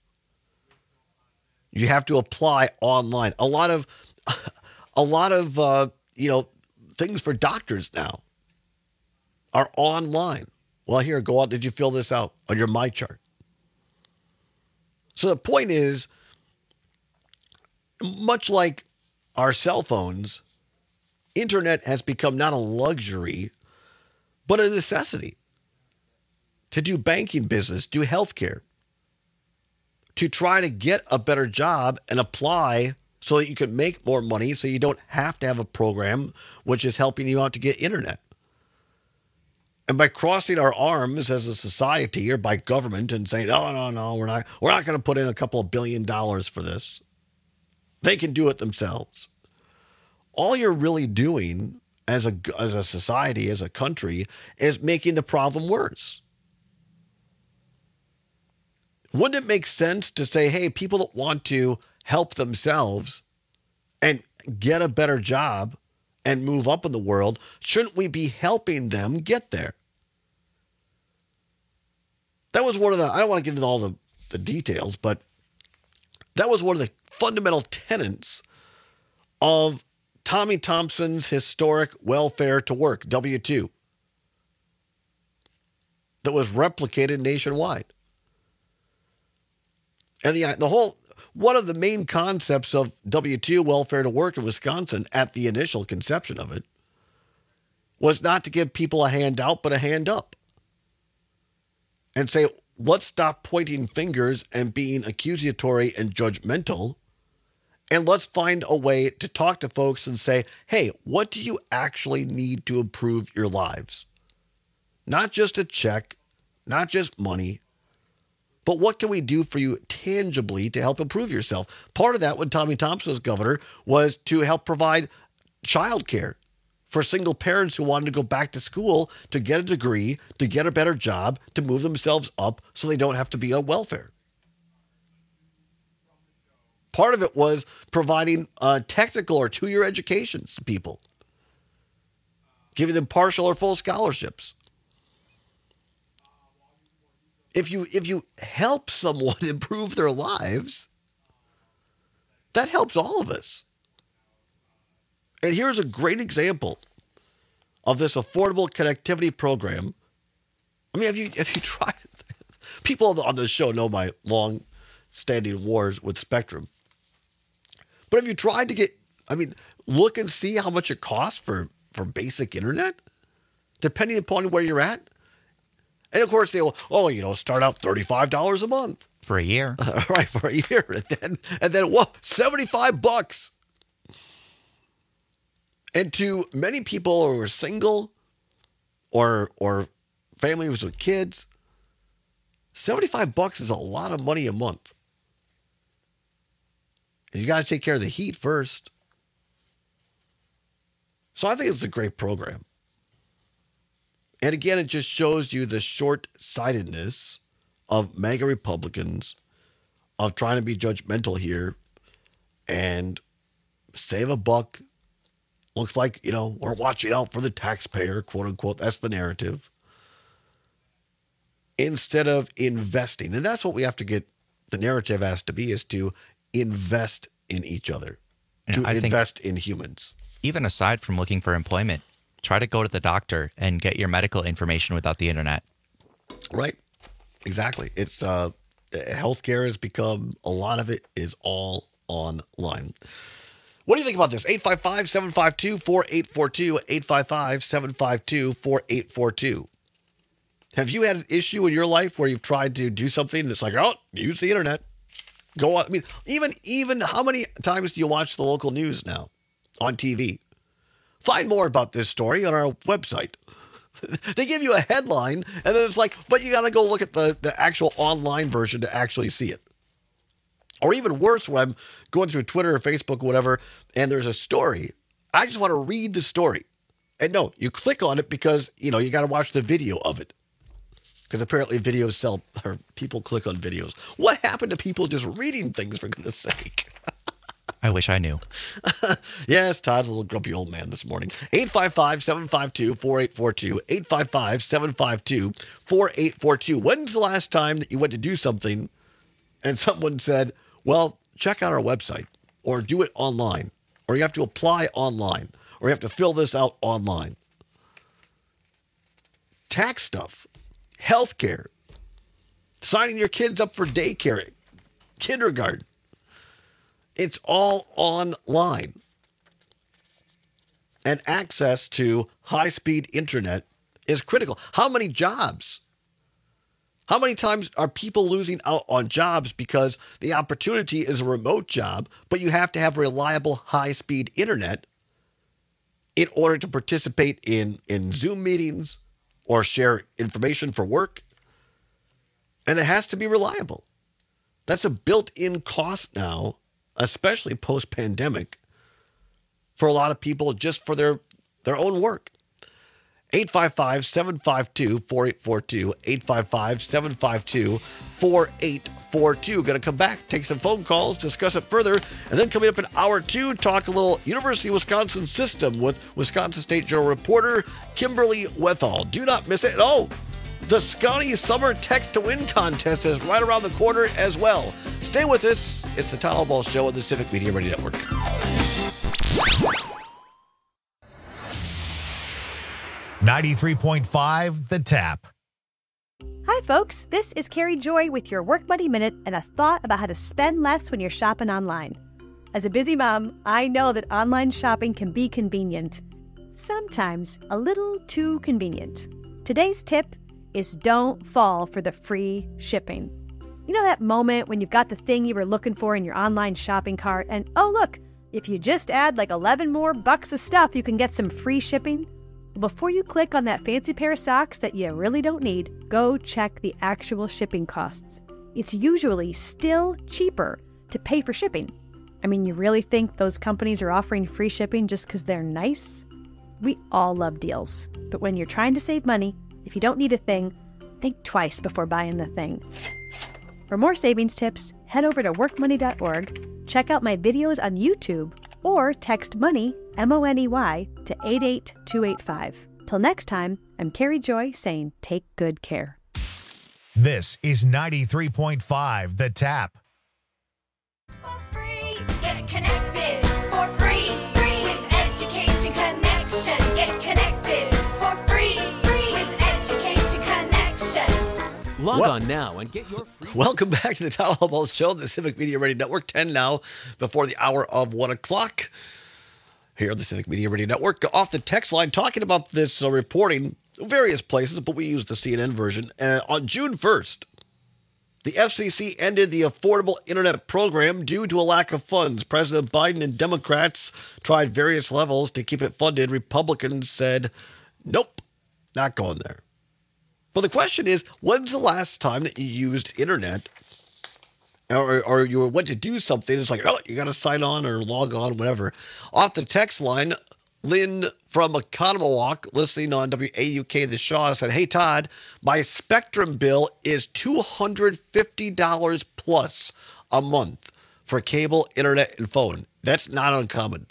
S21: You have to apply online. A lot of, a lot of, uh, you know, things for doctors now are online. Well, here, go out. Did you fill this out on your MyChart? So the point is, much like our cell phones, internet has become not a luxury, but a necessity to do banking business, do healthcare, to try to get a better job and apply so that you can make more money so you don't have to have a program which is helping you out to get internet. And by crossing our arms as a society or by government and saying, no, no, no, we're not, we're not going to put in a couple of billion dollars for this. They can do it themselves. All you're really doing as a, as a society, as a country, is making the problem worse. Wouldn't it make sense to say, hey, people that want to help themselves and get a better job and move up in the world, shouldn't we be helping them get there? That was one of the, I don't want to get into all the, the details, but that was one of the fundamental tenets of Tommy Thompson's historic Welfare to Work, W two, that was replicated nationwide. And the the whole, one of the main concepts of W two, welfare to work in Wisconsin at the initial conception of it, was not to give people a handout, but a hand up. And say, let's stop pointing fingers and being accusatory and judgmental. And let's find a way to talk to folks and say, hey, what do you actually need to improve your lives? Not just a check, not just money, but what can we do for you tangibly to help improve yourself? Part of that, when Tommy Thompson was governor, was to help provide childcare for single parents who wanted to go back to school to get a degree, to get a better job, to move themselves up so they don't have to be on welfare. Part of it was providing uh, technical or two-year educations to people, giving them partial or full scholarships. If you if you help someone improve their lives, that helps all of us. And here's a great example of this affordable connectivity program. I mean, have you have you tried? People on the show know my long-standing wars with Spectrum. But have you tried to get, I mean, look and see how much it costs for, for basic internet, depending upon where you're at? And of course, they'll, oh, you know, start out thirty-five dollars a month.
S22: For a year.
S21: Right, for a year. And then, and then whoa, seventy-five bucks. And to many people who are single or, or families with kids, seventy-five bucks is a lot of money a month. And you got to take care of the heat first. So I think it's a great program. And again, it just shows you the short-sightedness of MAGA Republicans, of trying to be judgmental here and save a buck. Looks like, you know, we're watching out for the taxpayer, quote unquote. That's the narrative. Instead of investing. And that's what we have to get, the narrative has to be, is to invest in each other,
S22: and
S21: to
S22: I
S21: invest
S22: think
S21: in humans.
S22: Even aside from looking for employment, try to go to the doctor and get your medical information without the internet.
S21: Right. Exactly. It's uh, healthcare has become, a lot of it is all online. What do you think about this? eight five five, seven five two, four eight four two, eight five five, seven five two, four eight four two. Have you had an issue in your life where you've tried to do something that's like, oh, use the internet? Go on. I mean, even, even how many times do you watch the local news now on T V? Find more about this story on our website. They give you a headline, and then it's like, but you got to go look at the, the actual online version to actually see it. Or even worse, when I'm going through Twitter or Facebook or whatever, and there's a story, I just want to read the story. And no, you click on it because, you know, you got to watch the video of it. Because apparently videos sell, or people click on videos. What happened to people just reading things, for goodness sake?
S22: I wish I knew.
S21: Yes, Todd's a little grumpy old man this morning. eight five five, seven five two, four eight four two. eight five five, seven five two, four eight four two. When's the last time that you went to do something and someone said, well, check out our website, or do it online, or you have to apply online, or you have to fill this out online? Tax stuff. Healthcare, signing your kids up for daycare, kindergarten. It's all online. And access to high-speed internet is critical. How many jobs? How many times are people losing out on jobs because the opportunity is a remote job, but you have to have reliable high-speed internet in order to participate in, in Zoom meetings or share information for work? And it has to be reliable. That's a built-in cost now, especially post-pandemic, for a lot of people just for their, their own work. eight five five, seven five two, four eight four two. eight five five, seven five two, four eight four two. Going to come back, take some phone calls, discuss it further, and then coming up in hour two, talk a little University of Wisconsin system with Wisconsin State Journal reporter Kimberly Wethall. Do not miss it. Oh, the Scotty Summer Text to Win contest is right around the corner as well. Stay with us. It's the Todd Hallball Show on the Civic Media Radio Network.
S1: ninety-three point five The Tap.
S9: Hi, folks. This is Carrie Joy with your Work Money Minute and a thought about how to spend less when you're shopping online. As a busy mom, I know that online shopping can be convenient. Sometimes a little too convenient. Today's tip is don't fall for the free shipping. You know that moment when you've got the thing you were looking for in your online shopping cart and, oh, look, if you just add like eleven more bucks of stuff, you can get some free shipping? Before you click on that fancy pair of socks that you really don't need, go check the actual shipping costs. It's usually still cheaper to pay for shipping. I mean, you really think those companies are offering free shipping just because they're nice? We all love deals. But when you're trying to save money, if you don't need a thing, think twice before buying the thing. For more savings tips, head over to work money dot org, check out my videos on YouTube, or text MONEY, M O N E Y, to eight eight two eight five. Till next time, I'm Carrie Joy saying take good care.
S1: This is ninety-three point five The Tap.
S10: Get connected for free, free with Education Connection. Get connected for free, free with Education Connection.
S11: Log
S21: Well-
S11: on now and get your free.
S21: Welcome back to the Town Hall Ball Show, the Civic Media Radio Network, ten now, before the hour of one o'clock. Here on the Civic Media Radio Network, off the text line, talking about this uh, reporting, various places, but we use the C N N version. Uh, on June first, the F C C ended the Affordable Internet Program due to a lack of funds. President Biden and Democrats tried various levels to keep it funded. Republicans said, nope, not going there. But the question is, when's the last time that you used internet or, or you went to do something? It's like, oh, you got to sign on or log on, whatever. Off the text line, Lynn from Economawalk, listening on W A U K The Shaw, said, hey, Todd, my Spectrum bill is two hundred fifty dollars plus a month for cable, internet, and phone. That's not uncommon.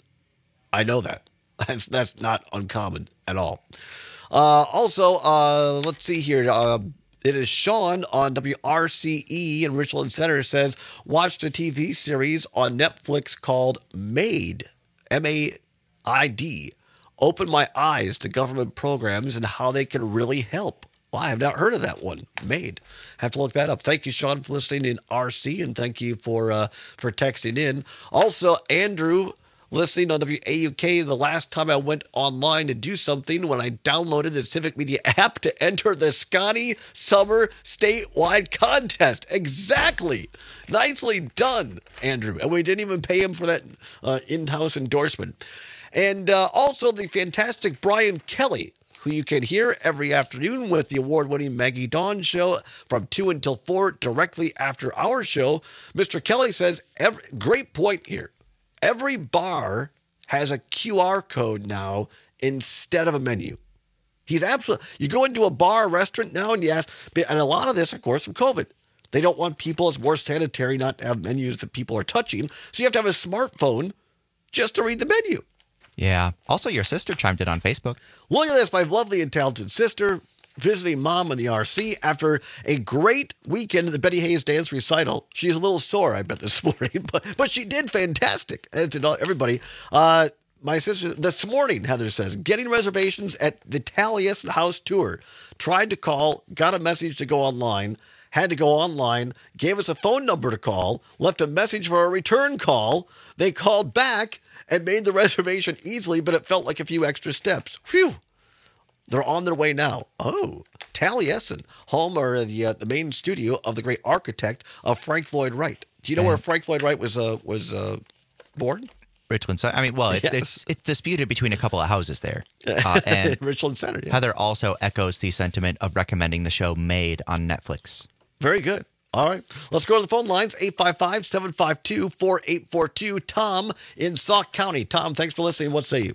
S21: I know that. That's, that's not uncommon at all. Uh, also, uh, let's see here. Uh, it is Sean on W R C E in Richland Center says, watched a T V series on Netflix called MAID, M A I D. Opened my eyes to government programs and how they can really help. Well, I have not heard of that one, MAID. Have to look that up. Thank you, Sean, for listening in R C, and thank you for uh, for texting in. Also, Andrew, listening on W A U K, the last time I went online to do something when I downloaded the Civic Media app to enter the Scotty Summer statewide contest. Exactly. Nicely done, Andrew. And we didn't even pay him for that uh, in-house endorsement. And uh, also the fantastic Brian Kelly, who you can hear every afternoon with the award-winning Maggie Dawn show from two until four, directly after our show. Mister Kelly says, every, great point here. Every bar has a Q R code now instead of a menu. He's absolutely, you go into a bar, restaurant now, and you ask, and a lot of this, of course, from COVID. They don't want people, it's more sanitary not to have menus that people are touching. So you have to have a smartphone just to read the menu.
S22: Yeah. Also, your sister chimed in on Facebook.
S21: Look at this, my lovely and talented sister visiting mom in the R C after a great weekend at the Betty Hayes dance recital. She's a little sore, I bet, this morning, but but she did fantastic. As did everybody. Uh, my sister, this morning, Heather says, getting reservations at the Taliesin House Tour. Tried to call, got a message to go online, had to go online, gave us a phone number to call, left a message for a return call. They called back and made the reservation easily, but it felt like a few extra steps. Phew. They're on their way now. Oh, Taliesin, home or the uh, the main studio of the great architect of Frank Lloyd Wright. Do you know where Frank Lloyd Wright was uh, was uh, born?
S22: Richland Center. I mean, well, it,
S21: Yes.
S22: it's it's disputed between a couple of houses there. Uh, and
S21: Richland Center, yes.
S22: Heather also echoes the sentiment of recommending the show MAID on Netflix.
S21: Very good. All right. Let's go to the phone lines, eight five five, seven five two, four eight four two. Tom in Sauk County. Tom, thanks for listening. What say you?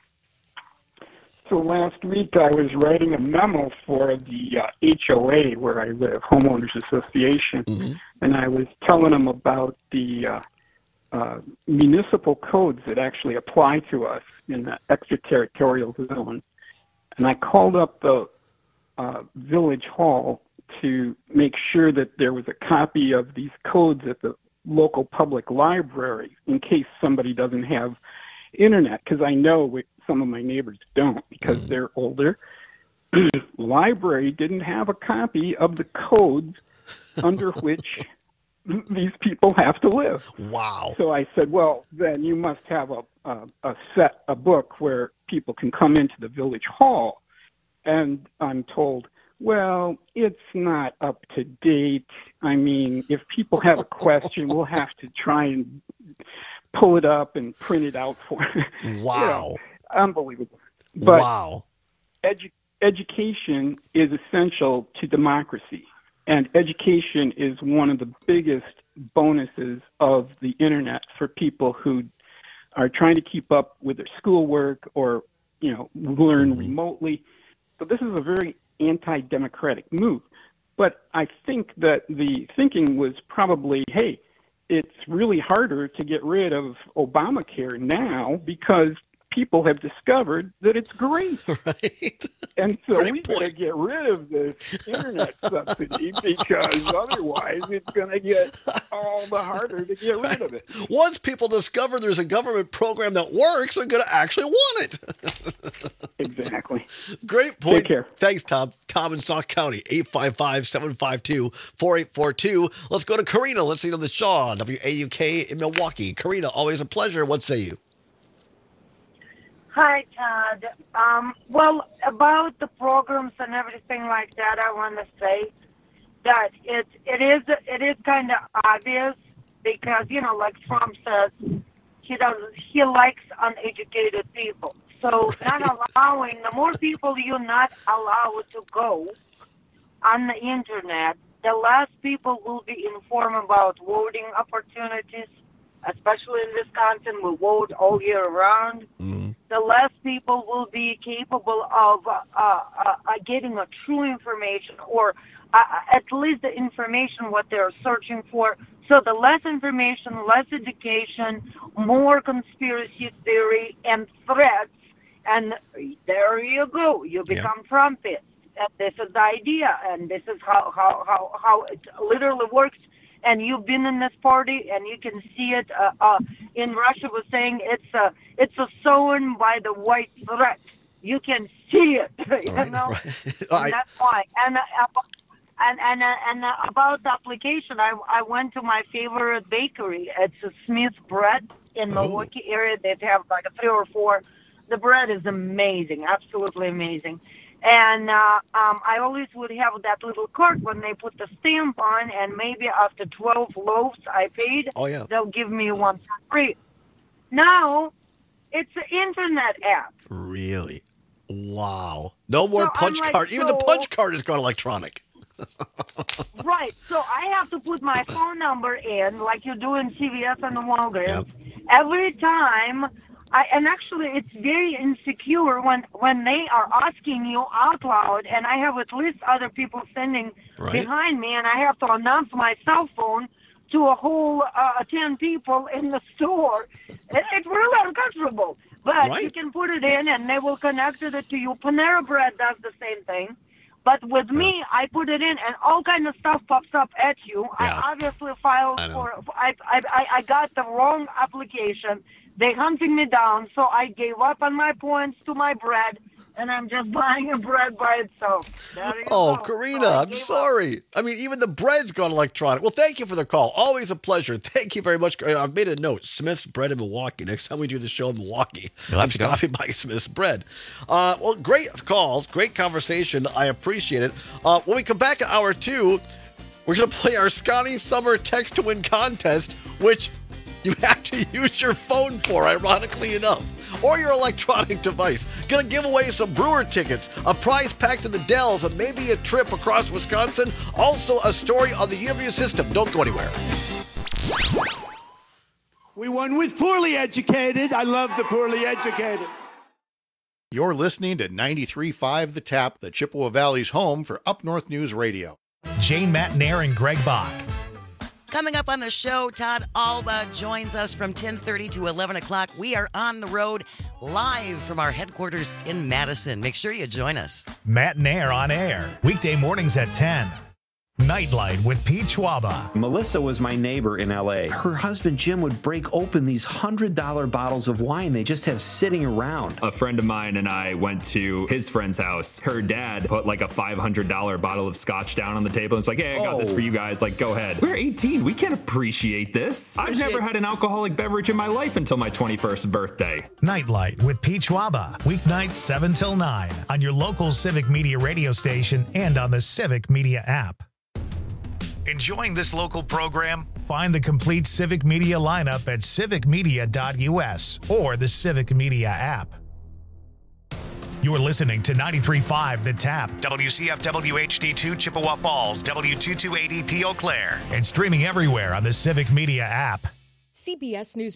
S12: So last week I was writing a memo for the uh, H O A where I live, Homeowners Association,
S21: mm-hmm.
S12: and I was telling them about the uh, uh, municipal codes that actually apply to us in the extraterritorial zone. And I called up the uh, village hall to make sure that there was a copy of these codes at the local public library in case somebody doesn't have internet, because I know we, some of my neighbors don't because they're older. library didn't have a copy of the codes under which these people have to live.
S21: Wow.
S12: So I said, well, then you must have a, a, a set, a book where people can come into the village hall. And I'm told, well, it's not up to date. I mean, if people have a question, we'll have to try and pull it up and print it out for them.
S21: Wow.
S12: You know, unbelievable. But
S21: wow.
S12: Edu- education is essential to democracy. And education is one of the biggest bonuses of the internet for people who are trying to keep up with their schoolwork or, you know, learn mm-hmm. remotely. So this is a very anti-democratic move. But I think that the thinking was probably, hey, it's really harder to get rid of Obamacare now because people have discovered that it's great.
S21: Right.
S12: And so
S21: Great
S12: we
S21: point.
S12: got to get rid of this internet subsidy because otherwise it's going to get all the harder to get rid of it.
S21: Once people discover there's a government program that works, they're going to actually want it.
S12: Exactly.
S21: Great point.
S12: Take care.
S21: Thanks, Tom. Tom in Sauk County, eight five five, seven five two, four eight four two. Let's go to Karina, listening to the Shaw, W A U K in Milwaukee. Karina, always a pleasure. What say you?
S6: Hi, Todd. Um, well, about the programs and everything like that, I want to say that it it is it is kind of obvious because, you know, like Trump says, he does he likes uneducated people. So not allowing the more people you're not allowed to go on the internet, the less people will be informed about voting opportunities. Especially in Wisconsin, we vote all year round.
S21: Mm-hmm.
S6: The less people will be capable of uh, uh, uh, getting a true information, or uh, at least the information what they're searching for. So the less information, less education, more conspiracy theory and threats, and there you go. You become yeah. Trumpist. And this is the idea, and this is how, how, how, how it literally works. And you've been in this party, and you can see it. Uh, uh, in Russia, was saying it's a it's a sown by the white threat. You can see it, you
S21: right,
S6: know.
S21: Right.
S6: And
S21: I,
S6: that's why. And uh, and and uh, and uh, about the application, I I went to my favorite bakery. It's a Smith Bread in Milwaukee oh. area. They have like a three or four. The bread is amazing, absolutely amazing. And uh, um, I always would have that little cart when they put the stamp on, and maybe after twelve loaves I paid,
S21: oh, yeah.
S6: they'll give me one for free. Now, it's an internet app.
S21: Really? Wow. No more
S6: So
S21: punch
S6: I'm like,
S21: card. Even the
S6: so-
S21: punch card has gone electronic.
S6: Right. So I have to put my phone number in, like you do in C V S and the Walgreens. Every time, I, and actually it's very insecure when, when they are asking you out loud, and I have at least other people standing
S11: Right.
S6: behind me, and I have to announce my cell phone to a whole uh, ten people in the store. It, it's really uncomfortable. But
S11: Right.
S6: you can put it in, and they will connect it to you. Panera Bread does the same thing. But with me, I put it in, and all kind of stuff pops up at you.
S21: Yeah.
S6: I obviously filed
S21: I know.
S6: for. I, I I I got the wrong application. They hunting me down, so I gave up on my points to my bread, and I'm just buying a bread by itself. There you
S21: Oh,
S6: go.
S21: Karina,
S6: So I
S21: I'm
S6: gave up.
S21: sorry. I mean, even the bread's gone electronic. Well, thank you for the call. Always a pleasure. Thank you very much. I've made a note. Smith's Bread in Milwaukee. Next time we do the show in Milwaukee,
S22: You'll have
S21: I'm
S22: to go.
S21: stopping by Smith's Bread. Uh, well, great calls. Great conversation. I appreciate it. Uh, when we come back at hour two, we're going to play our Scotty Summer Text to Win contest, which you have to use your phone for, ironically enough, or your electronic device. Gonna give away some Brewer tickets, a prize pack to the Dells, and maybe a trip across Wisconsin. Also, a story on the U W system. Don't go anywhere.
S15: We won with poorly educated. I love the poorly educated.
S16: You're listening to ninety-three point five The Tap, the Chippewa Valley's home for Up North News Radio.
S1: Jane Matnair and Greg Bach.
S14: Coming up on the show, Todd Alba joins us from ten thirty to eleven o'clock. We are on the road live from our headquarters in Madison. Make sure you join us.
S1: Matnair on air, weekday mornings at ten. Nightlight with Pete Schwaba.
S2: Melissa was my neighbor in L A. Her husband Jim would break open these one hundred dollar bottles of wine they just have sitting around.
S8: A friend of mine and I went to his friend's house. Her dad put like a five hundred dollar bottle of scotch down on the table and was like, hey, I got oh. this for you guys. Like, go ahead. We're eighteen. We can't appreciate this. I've never had an alcoholic beverage in my life until my twenty-first birthday.
S1: Nightlight with Pete Schwaba. Weeknights seven till nine on your local Civic Media radio station and on the Civic Media app. Enjoying this local program? Find the complete Civic Media lineup at civic media dot u s or the Civic Media app. You're listening to ninety-three point five The Tap, W C F W H D two Chippewa Falls, W two twenty-eight E P Eau Claire, and streaming everywhere on the Civic Media app.
S3: C B S News